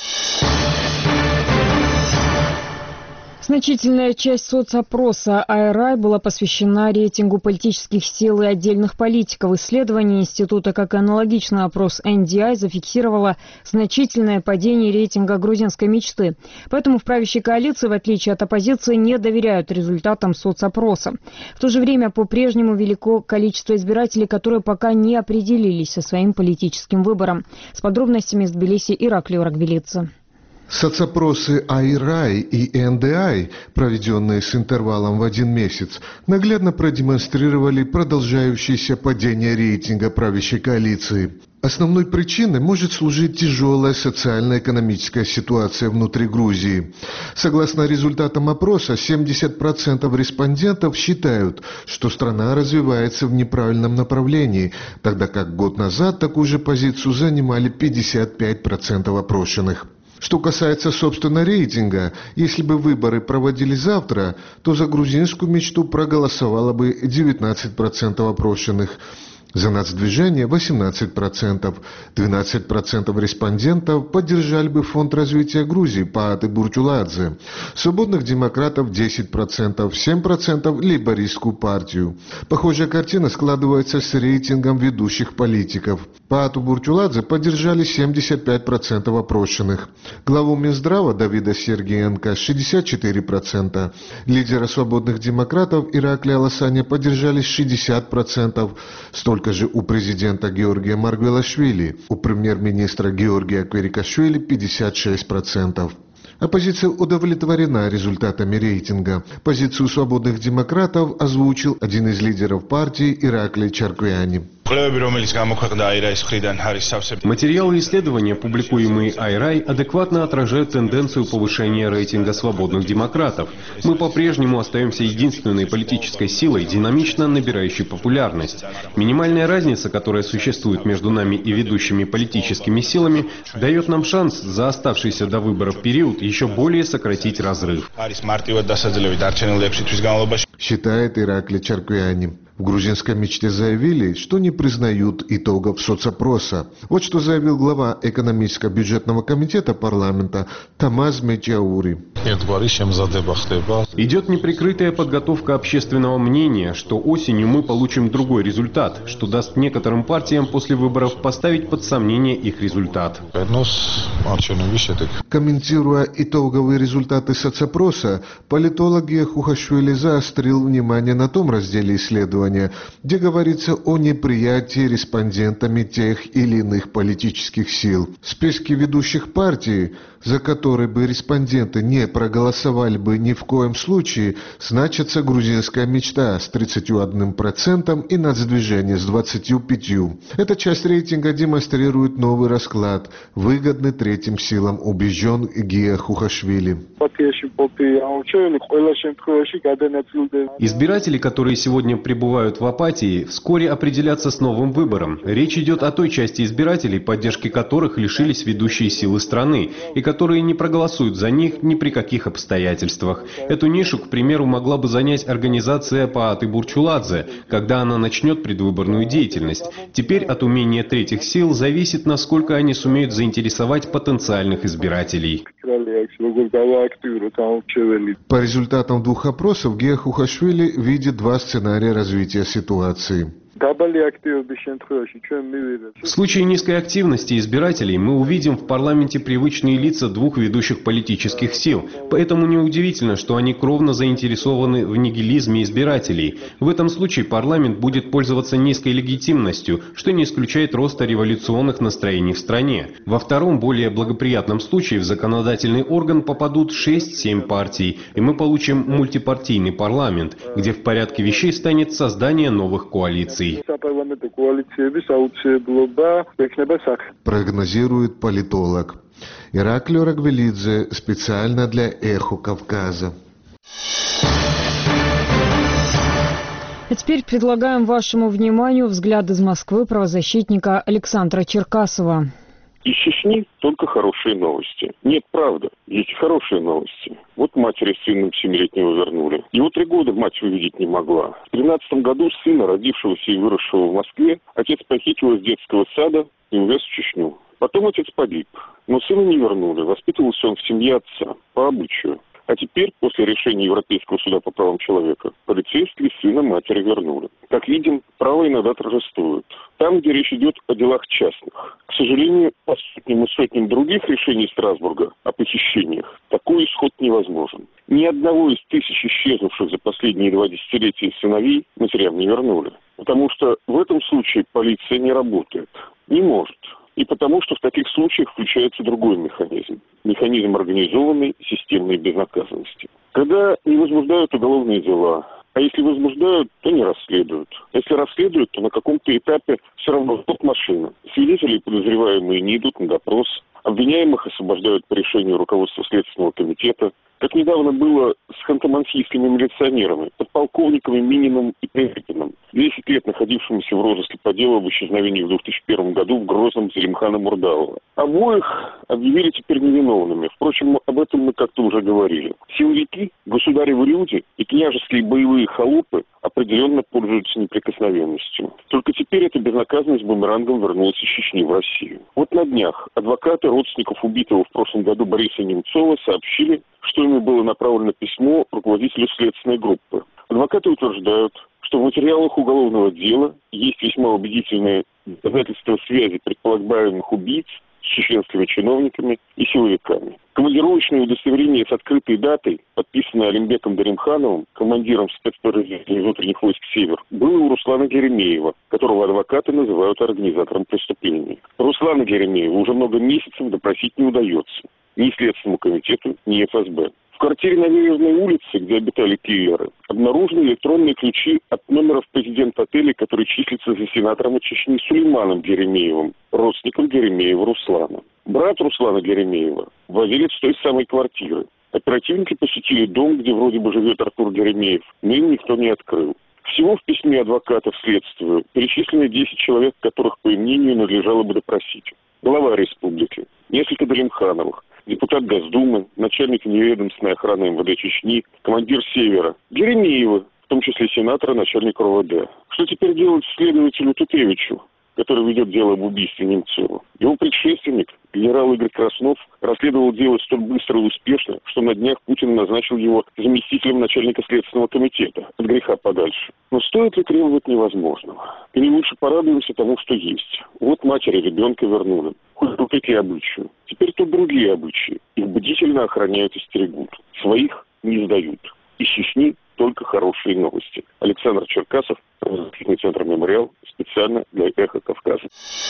S1: Значительная часть соцопроса Айрай была посвящена рейтингу политических сил и отдельных политиков. Исследование института, как и аналогичный опрос эн ди ай, зафиксировало значительное падение рейтинга грузинской мечты. Поэтому в правящей коалиции, в отличие от оппозиции, не доверяют результатам соцопроса. В то же время по-прежнему велико количество избирателей, которые пока не определились со своим политическим выбором. С подробностями из Тбилиси Ираклий Оракбелидзе.
S13: Соцопросы Айрай и эн дэ ай, проведенные с интервалом в один месяц, наглядно продемонстрировали продолжающееся падение рейтинга правящей коалиции. Основной причиной может служить тяжелая социально-экономическая ситуация внутри Грузии. Согласно результатам опроса, семьдесят процентов респондентов считают, что страна развивается в неправильном направлении, тогда как год назад такую же позицию занимали пятьдесят пять процентов опрошенных. Что касается, собственно, рейтинга, если бы выборы проводили завтра, то за грузинскую мечту проголосовало бы девятнадцать процентов опрошенных, за нацдвижение восемнадцать процентов, двенадцать процентов респондентов поддержали бы фонд развития Грузии Пааты Бурчуладзе, свободных демократов десять процентов, семь процентов лейбористскую партию. Похожая картина складывается с рейтингом ведущих политиков. Паату Бурчуладзе поддержали семьдесят пять процентов опрошенных, главу Минздрава Давида Сергеенко шестьдесят четыре процента, лидера свободных демократов Ираклия Аласаня поддержали шестьдесят процентов, столько же у президента Георгия Маргвелашвили, у премьер-министра Георгия Кверикашвили пятьдесят шесть процентов. Оппозиция удовлетворена результатами рейтинга. Позицию свободных демократов озвучил один из лидеров партии Ираклий Чарквяни.
S11: Материалы исследования, публикуемые ай рай, адекватно отражают тенденцию повышения рейтинга свободных демократов. Мы по-прежнему остаемся единственной политической силой, динамично набирающей популярность. Минимальная разница, которая существует между нами и ведущими политическими силами, дает нам шанс за оставшийся до выборов период еще более сократить разрыв.
S13: Считает Ираклий Чарквяни. В грузинской мечте заявили, что не признают итогов соцопроса. Вот что заявил глава экономическо-бюджетного комитета парламента Тамаз Метяури.
S11: Идет неприкрытая подготовка общественного мнения, что осенью мы получим другой результат, что даст некоторым партиям после выборов поставить под сомнение их результат.
S13: Комментируя итоговые результаты соцопроса, политолог Хухашвили заострил внимание на том разделе исследования, где говорится о неприятии респондентами тех или иных политических сил. В списке ведущих партий, за которые бы респонденты не проголосовали бы ни в коем случае, значится грузинская мечта с тридцатью одним процентом и нацдвижение с двадцатью пятью процентами. Эта часть рейтинга демонстрирует новый расклад, выгодный третьим силам, убежден Гия Хухашвили.
S11: Избиратели, которые сегодня пребывают в апатии, вскоре определятся с новым выбором. Речь идет о той части избирателей, поддержки которых лишились ведущие силы страны, и которые не проголосуют за них ни при каких обстоятельствах. Эту нишу, к примеру, могла бы занять организация Пааты Бурчуладзе, когда она начнет предвыборную деятельность. Теперь от умения третьих сил зависит, насколько они сумеют заинтересовать потенциальных избирателей.
S13: По результатам двух опросов Гия Хухашвили видит два сценария развития ситуации.
S11: В случае низкой активности избирателей мы увидим в парламенте привычные лица двух ведущих политических сил, поэтому неудивительно, что они кровно заинтересованы в нигилизме избирателей. В этом случае парламент будет пользоваться низкой легитимностью, что не исключает роста революционных настроений в стране. Во втором, более благоприятном случае в законодательный орган попадут шесть-семь партий, и мы получим мультипартийный парламент, где в порядке вещей станет создание новых коалиций.
S13: Прогнозирует политолог. Ираклий Рагвелидзе специально для «Эхо Кавказа».
S1: А теперь предлагаем вашему вниманию взгляд из Москвы правозащитника Александра Черкасова.
S14: Из Чечни только хорошие новости. Нет, правда, есть хорошие новости. Вот матери с сыном семилетнего вернули. Его три года мать увидеть не могла. В тринадцатом году сына, родившегося и выросшего в Москве, отец похитил из детского сада и увез в Чечню. Потом отец погиб, но сына не вернули. Воспитывался он в семье отца, по обычаю. А теперь, после решения Европейского суда по правам человека, полицейские сына матери вернули. Как видим, право иногда торжествует. Там, где речь идет о делах частных. К сожалению, по сотням и сотням других решений Страсбурга о похищениях такой исход невозможен. Ни одного из тысяч исчезнувших за последние два десятилетия сыновей матерям не вернули. Потому что в этом случае полиция не работает. Не может. И потому, что в таких случаях включается другой механизм. Механизм организованной системной безнаказанности. Когда не возбуждают уголовные дела, а если возбуждают, то не расследуют. Если расследуют, то на каком-то этапе все равно стоп машина. Свидетели и подозреваемые не идут на допрос. Обвиняемых освобождают по решению руководства Следственного комитета. Как недавно было с ханты-мансийскими милиционерами, подполковниками Мининым и Превыкиным, десять лет находившимися в розыске по делу об исчезновении в две тысячи первом году в Грозном Зелимхана Мурдалова. Обоих объявили теперь невиновными. Впрочем, об этом мы как-то уже говорили. Силовики, государевы люди и княжеские боевые холопы определенно пользуются неприкосновенностью. Только теперь эта безнаказанность бумерангом вернулась из Чечни в Россию. Вот на днях адвокаты родственников убитого в прошлом году Бориса Немцова сообщили, что ими было направлено письмо руководителю следственной группы. Адвокаты утверждают, что в материалах уголовного дела есть весьма убедительные доказательства связи предполагаемых убийц с чеченскими чиновниками и силовиками. Командировочное удостоверение с открытой датой, подписанное Алимбеком Даримхановым, командиром спецподразделения внутренних войск «Север», было у Руслана Геремеева, которого адвокаты называют организатором преступления. Руслана Геремеева уже много месяцев допросить не удается ни Следственному комитету, ни эф эс бэ. В квартире на Веверной улице, где обитали киллеры, обнаружены электронные ключи от номеров президента отеля, который числится за сенатором от Чечни Сулейманом Геремеевым, родственником Геремеева Руслана. Брат Руслана Геремеева – владелец той самой квартиры. Оперативники посетили дом, где вроде бы живет Артур Геремеев, но им никто не открыл. Всего в письме адвокатов следствию перечислены десять человек, которых, по их мнению, надлежало бы допросить. Глава республики, несколько Даримхановых, депутат Госдумы, начальник неведомственной охраны эм вэ дэ Чечни, командир «Севера», Геремеева, в том числе сенатора, начальник эр о вэ дэ. Что теперь делать следователю Тутевичу, который ведет дело об убийстве Немцова? Его предшественник, генерал Игорь Краснов, расследовал дело столь быстро и успешно, что на днях Путин назначил его заместителем начальника Следственного комитета, от греха подальше. Но стоит ли требовать невозможного? Или лучше порадуемся тому, что есть? Вот матери ребенка вернули. Хоть вопреки обычаю. Теперь тут другие обычаи. Их бдительно охраняют и стерегут. Своих не сдают. Из Чечни только хорошие новости. Александр Черкасов, правозащитный центр «Мемориал», специально для «Эхо Кавказа».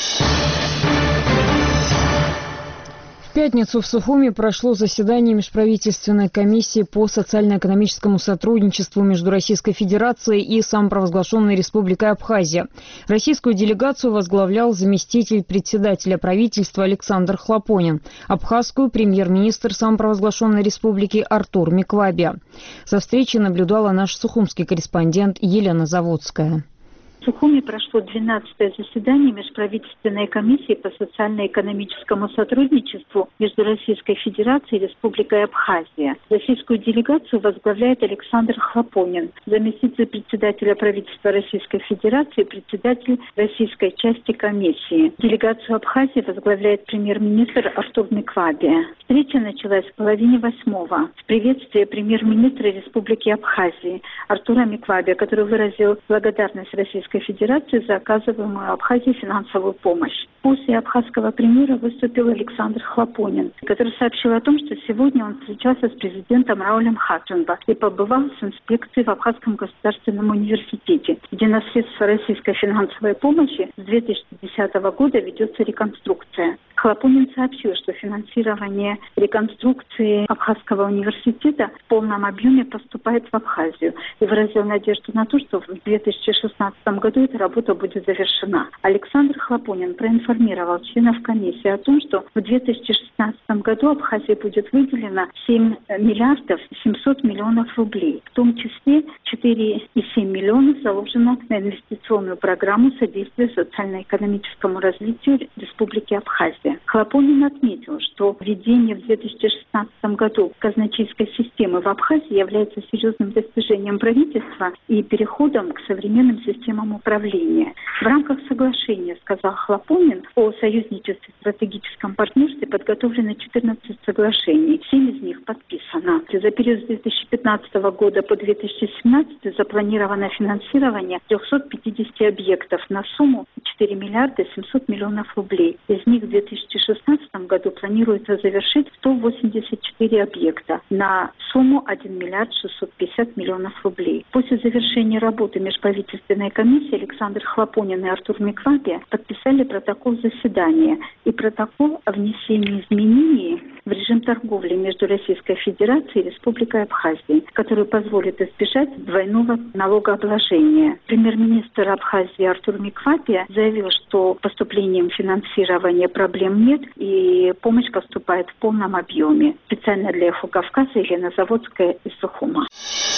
S1: В пятницу в Сухуми прошло заседание межправительственной комиссии по социально-экономическому сотрудничеству между Российской Федерацией и самопровозглашенной Республикой Абхазия. Российскую делегацию возглавлял заместитель председателя правительства Александр Хлопонин, абхазскую премьер-министр самопровозглашенной республики Артур Миквабия. За встречей наблюдала наш сухумский корреспондент Елена Заводская.
S15: В Сухуми прошло двенадцатое заседание межправительственной комиссии по социально-экономическому сотрудничеству между Российской Федерацией и Республикой Абхазия. Российскую делегацию возглавляет Александр Хлопонин, заместитель председателя правительства Российской Федерации и председатель российской части комиссии. Делегацию Абхазии возглавляет премьер-министр Артур Миквабия. Встреча началась в половине восьмого с приветствия премьер-министра Республики Абхазии Артура Миквабия, который выразил благодарность Российской Федерации за оказываемую Абхазии финансовую помощь. После абхазского премьера выступил Александр Хлопонин, который сообщил о том, что сегодня он встречался с президентом Раулем Хаченба и побывал с инспекцией в Абхазском государственном университете, где на средства российской финансовой помощи с две тысячи десятого года ведется реконструкция. Хлопонин сообщил, что финансирование реконструкции Абхазского университета в полном объеме поступает в Абхазию и выразил надежду на то, что в две тысячи шестнадцатом году эта работа будет завершена. Александр Хлопонин проинформировал членов комиссии о том, что в две тысячи шестнадцатом году Абхазии будет выделено семь миллиардов семьсот миллионов рублей. В том числе четыре и семь миллионов заложено на инвестиционную программу содействия социально-экономическому развитию Республики Абхазия. Хлопонин отметил, что введение в две тысячи шестнадцатом году казначейской системы в Абхазии является серьезным достижением правительства и переходом к современным системам управления. В рамках соглашения, сказал Хлопонин, о союзничестве и стратегическом партнерстве подготовлено четырнадцать соглашений. семь из них подписано. За период с две тысячи пятнадцатого года по две тысячи семнадцатый запланировано финансирование трехсот пятидесяти объектов на сумму четыре миллиарда семьсот миллионов рублей. Из них в две тысячи шестнадцатом году планируется завершить сто восемьдесят четыре объекта на сумму один миллиард шестьсот пятьдесят миллионов рублей. После завершения работы межправительственной комиссии Александр Хлопонин и Артур Миквабия подписали протокол заседания и протокол о внесении изменений в режим торговли между Российской Федерацией и Республикой Абхазия, который позволит избежать двойного налогообложения. Премьер-министр Абхазии Артур Миквапия заявил, что поступлением финансирования проблем нет и помощь поступает в полном объеме. Специально для «Эхо Кавказа» Елена Заводская из Сухума.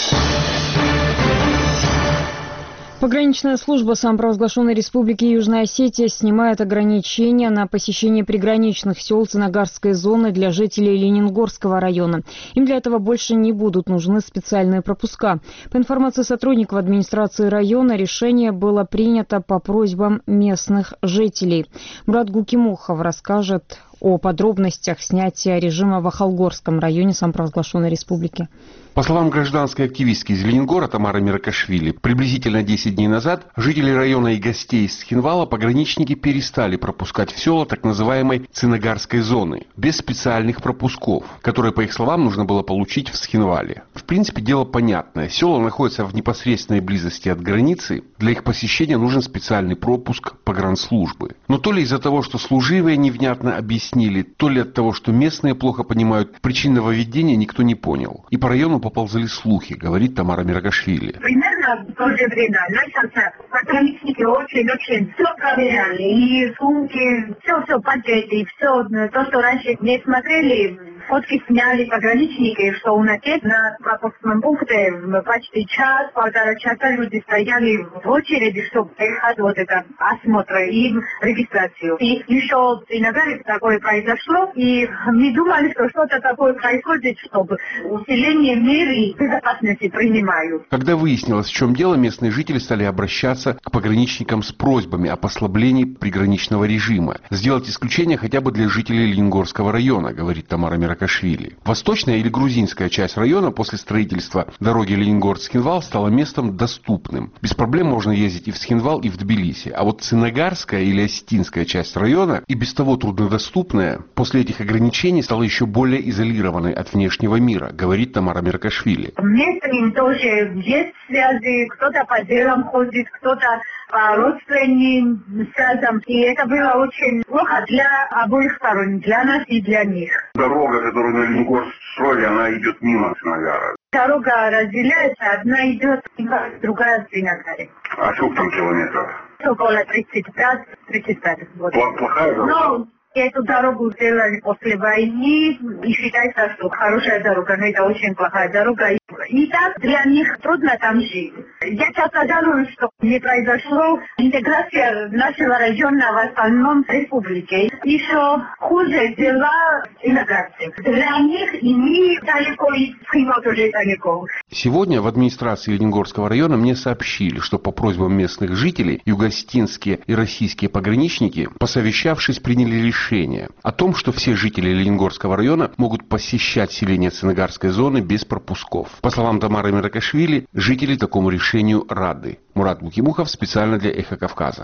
S1: Пограничная служба самопровозглашенной Республики Южная Осетия снимает ограничения на посещение приграничных сел Цынагарской зоны для жителей Ленингорского района. Им для этого больше не будут нужны специальные пропуска. По информации сотрудников администрации района, решение было принято по просьбам местных жителей. Мурат Гукимухов расскажет о подробностях снятия режима в Ахалгорском районе самопровозглашенной республики.
S16: По словам гражданской активистки из Ленингора Тамары Миракашвили, приблизительно десять дней назад жители района и гостей из Схинвала пограничники перестали пропускать в села так называемой Цынагарской зоны, без специальных пропусков, которые, по их словам, нужно было получить в Схинвале. В принципе, дело понятное. Села находятся в непосредственной близости от границы, для их посещения нужен специальный пропуск погранслужбы. Но то ли из-за того, что служивые невнятно объяснили, то ли от того, что местные плохо понимают, причин нововведения никто не понял. И по району поползали слухи, говорит Тамара Миракашвили.
S17: Примерно в то же время начался, пограничники очень-очень все проверяли, и сумки, все-все, пакеты, все, то, что раньше не смотрели, фотки сняли пограничники, что у нас есть на пропускном пункте почти час, полтора часа люди стояли в очереди, чтобы проехать вот это осмотр и регистрацию. И еще в Синагаре такое произошло, и мы думали, что что-то такое происходит, чтобы усиление меры безопасности принимают.
S16: Когда выяснилось, в чем дело, местные жители стали обращаться к пограничникам с просьбами о послаблении приграничного режима. Сделать исключение хотя бы для жителей Ленингорского района, говорит Тамара Миракашвили. Восточная или грузинская часть района после строительства дороги Ленингорск-Схинвал стала местом доступным. Без проблем можно ездить и в Схинвал, и в Тбилиси. А вот Цынагарская или осетинская часть района, и без того труднодоступная, после этих ограничений стала еще более изолированной от внешнего мира, говорит Тамара Миракашвили.
S17: Местным тоже есть связи, кто-то по делам ходит, кто-то по родственным связям. И это было очень плохо для обоих сторон, для нас и для них.
S18: Дорога, которую на Ленингорск строили, она идет мимо Цынагара.
S17: Дорога разделяется, одна идет, другая в Цынагаре.
S18: А сколько там километров?
S17: Около тридцать пять тридцать пять. Вот.
S18: Плохая дорога?
S17: Но эту дорогу сделали после войны, и считается, что хорошая дорога, но это очень плохая дорога. И так для них трудно там жить. Я часто жалуюсь, что не произошло интеграция нашего района в основном республике. Еще хуже дела интеграции. Для них и мы далеко, и Схинвал тоже далеко.
S16: Сегодня в администрации Ленингорского района мне сообщили, что по просьбам местных жителей юго-осетинские и российские пограничники, посовещавшись, приняли решение о том, что все жители Ленингорского района могут посещать селение Цынагарской зоны без пропусков. По словам Тамары Миракашвили, жители такому решению рады. Мурат Гукимухов специально для «Эхо Кавказа».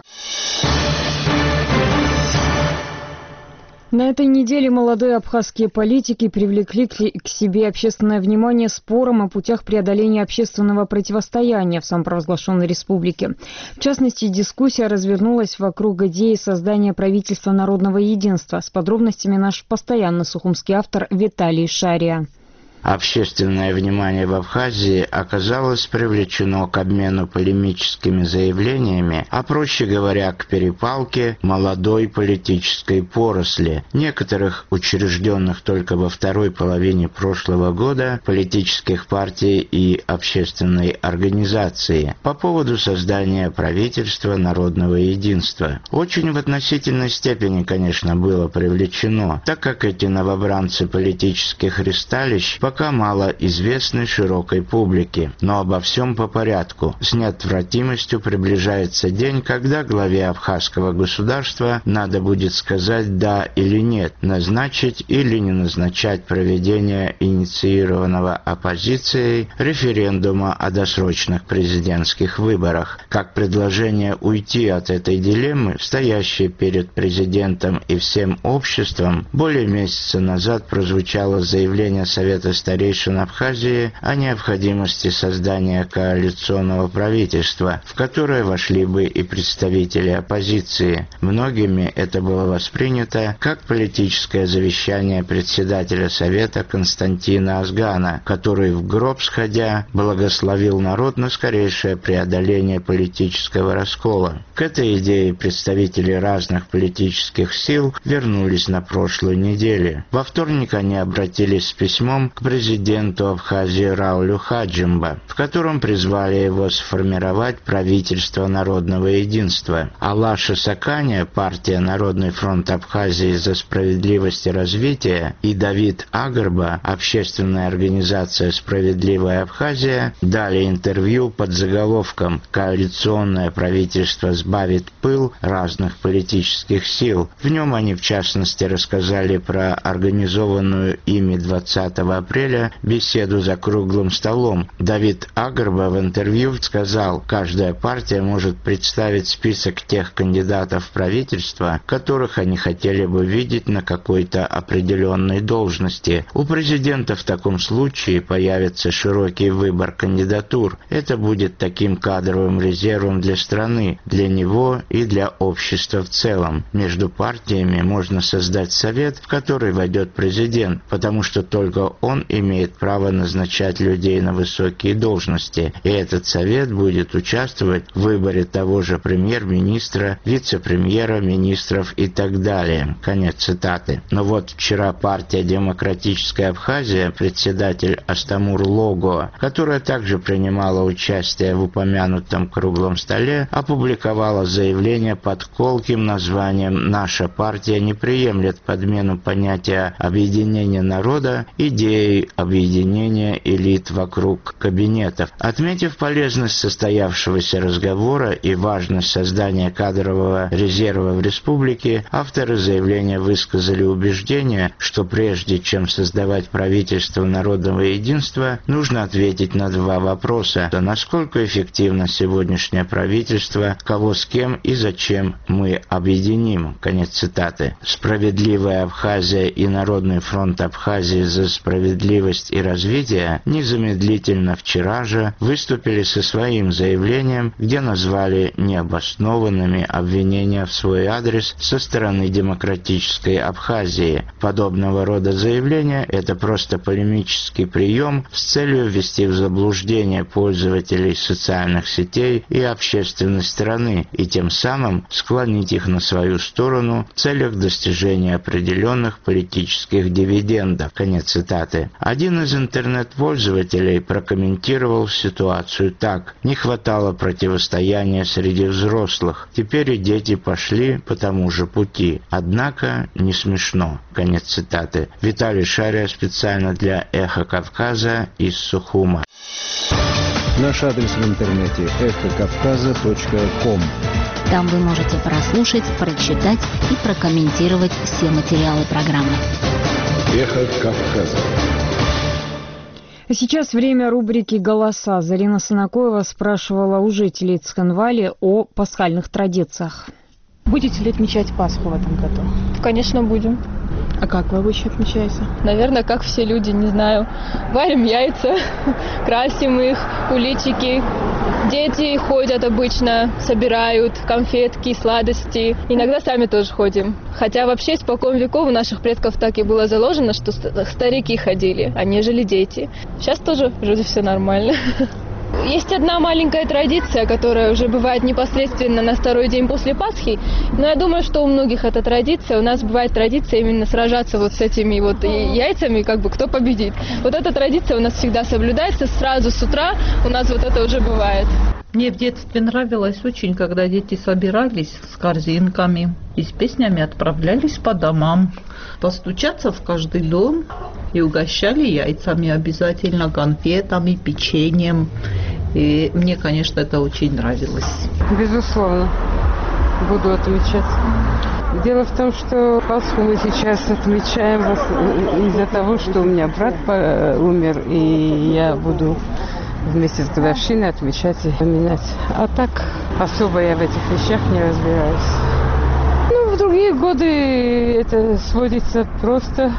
S1: На этой неделе молодые абхазские политики привлекли к себе общественное внимание спором о путях преодоления общественного противостояния в самопровозглашенной республике. В частности, дискуссия развернулась вокруг идеи создания правительства народного единства. С подробностями наш постоянный сухумский автор Виталий Шария.
S19: Общественное внимание в Абхазии оказалось привлечено к обмену полемическими заявлениями, а проще говоря, к перепалке молодой политической поросли, некоторых учрежденных только во второй половине прошлого года политических партий и общественной организации по поводу создания правительства народного единства. Очень в относительной степени, конечно, было привлечено, так как эти новобранцы политических ристалищ пока мало известны широкой публике. Но обо всем по порядку. С неотвратимостью приближается день, когда главе абхазского государства надо будет сказать «да» или «нет», назначить или не назначать проведение инициированного оппозицией референдума о досрочных президентских выборах. Как предложение уйти от этой дилеммы, стоящей перед президентом и всем обществом, более месяца назад прозвучало заявление Совета старейшин Абхазии о необходимости создания коалиционного правительства, в которое вошли бы и представители оппозиции. Многими это было воспринято как политическое завещание председателя Совета Константина Азгана, который в гроб сходя благословил народ на скорейшее преодоление политического раскола. К этой идее представители разных политических сил вернулись на прошлой неделе. Во вторник они обратились с письмом к президенту Абхазии Раулю Хаджимба, в котором призвали его сформировать правительство народного единства. Алаша Саканя, партия «Народный фронт Абхазии за справедливость и развитие», и Давид Агарба, общественная организация «Справедливая Абхазия», дали интервью под заголовком «Коалиционное правительство сбавит пыл разных политических сил». В нем они, в частности, рассказали про организованную ими двадцатого апреля беседу за круглым столом. Давид Агарба в интервью сказал, каждая партия может представить список тех кандидатов в правительство, которых они хотели бы видеть на какой-то определенной должности. У президента в таком случае появится широкий выбор кандидатур. Это будет таким кадровым резервом для страны, для него и для общества в целом. Между партиями можно создать совет, в который войдет президент, потому что только он имеет право назначать людей на высокие должности, и этот совет будет участвовать в выборе того же премьер-министра, вице-премьера, министров и так далее. Конец цитаты. Но вот вчера партия «Демократическая Абхазия», председатель Астамур Лого, которая также принимала участие в упомянутом круглом столе, опубликовала заявление под колким названием «Наша партия не приемлет подмену понятия объединения народа идеей объединения элит вокруг кабинетов». Отметив полезность состоявшегося разговора и важность создания кадрового резерва в республике, авторы заявления высказали убеждение, что прежде чем создавать правительство народного единства, нужно ответить на два вопроса. Насколько эффективно сегодняшнее правительство, кого с кем и зачем мы объединим? Конец цитаты. Справедливая Абхазия и Народный фронт Абхазии за справедливость и развитие незамедлительно вчера же выступили со своим заявлением, где назвали необоснованными обвинения в свой адрес со стороны Демократической Абхазии. Подобного рода заявления – это просто полемический прием с целью ввести в заблуждение пользователей социальных сетей и общественность страны, и тем самым склонить их на свою сторону в целях достижения определенных политических дивидендов. Конец цитаты. Один из интернет-пользователей прокомментировал ситуацию так: «Не хватало противостояния среди взрослых. Теперь и дети пошли по тому же пути. Однако не смешно». Конец цитаты. Виталий Шария специально для «Эхо Кавказа» из Сухума.
S8: Наш адрес в интернете эхо кавказа точка ком.
S3: Там вы можете прослушать, прочитать и прокомментировать все материалы программы.
S8: Эхо Кавказа.
S1: Сейчас время рубрики «Голоса». Зарина Санакоева спрашивала у жителей Цхинвали о пасхальных традициях.
S20: Будете ли отмечать Пасху в этом году?
S21: Конечно, будем.
S20: А как вы обычно отмечаете?
S21: Наверное, как все люди, не знаю. Варим яйца, красим их, куличики. Дети ходят обычно, собирают конфетки, сладости. Иногда сами тоже ходим. Хотя вообще испокон веков у наших предков так и было заложено, что старики ходили, а нежели дети. Сейчас тоже вроде все нормально. Есть одна маленькая традиция, которая уже бывает непосредственно на второй день после Пасхи, но я думаю, что у многих эта традиция. У нас бывает традиция именно сражаться вот с этими вот яйцами, как бы кто победит. Вот эта традиция у нас всегда соблюдается, сразу с утра у нас вот это уже бывает.
S22: Мне в детстве нравилось очень, когда дети собирались с корзинками и с песнями отправлялись по домам. Постучаться в каждый дом и угощали яйцами обязательно, конфетами, печеньем. И мне, конечно, это очень нравилось.
S23: Безусловно, буду отмечать. Дело в том, что Пасху мы сейчас отмечаем из-за того, что у меня брат умер, и я буду вместе с годовщиной отмечать и поминать. А так особо я в этих вещах не разбираюсь. Ну, в другие годы это сводится просто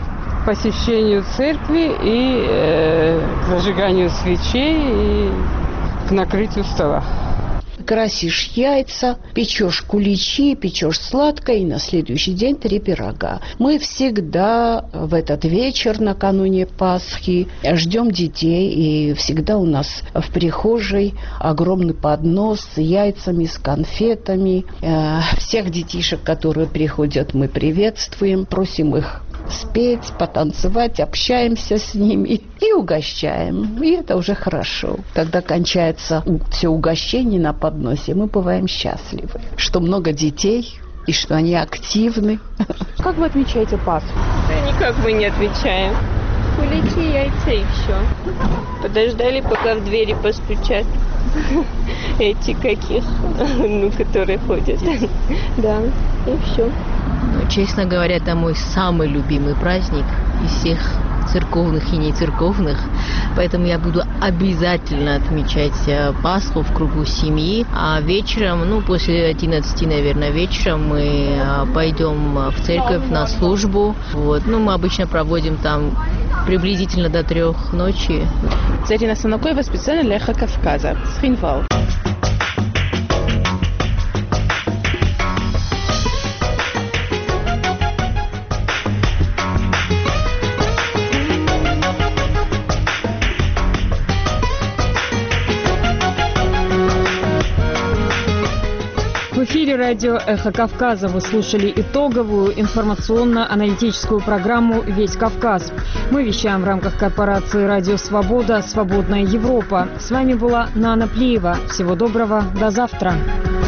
S23: к посещению церкви и э, к зажиганию свечей и к накрытию стола.
S4: Красишь яйца, печешь куличи, печешь сладкое, и на следующий день три пирога. Мы всегда в этот вечер, накануне Пасхи, ждем детей, и всегда у нас в прихожей огромный поднос с яйцами, с конфетами. Всех детишек, которые приходят, мы приветствуем, просим их спеть, потанцевать, общаемся с ними и угощаем. И это уже хорошо. Когда кончается все угощение на подносе, мы бываем счастливы, что много детей и что они активны.
S20: Как вы отмечаете Пасху?
S5: Да никак мы не отмечаем. Куличи, яйца и все. Подождали, пока в двери постучат. Эти каких, ну, которые ходят. Да, и все.
S6: Честно говоря, это мой самый любимый праздник из всех церковных и нецерковных, поэтому я буду обязательно отмечать Пасху в кругу семьи, а вечером, ну, после одиннадцати, наверное, вечером мы пойдем в церковь на службу, вот, ну, мы обычно проводим там приблизительно до трех ночи.
S20: Зарина Санакоева специально для Эхо Кавказа с Хинвал.
S1: В эфире радио «Эхо Кавказа» вы слушали итоговую информационно-аналитическую программу «Весь Кавказ». Мы вещаем в рамках корпорации «Радио Свобода. Свободная Европа». С вами была Нана Плиева. Всего доброго. До завтра.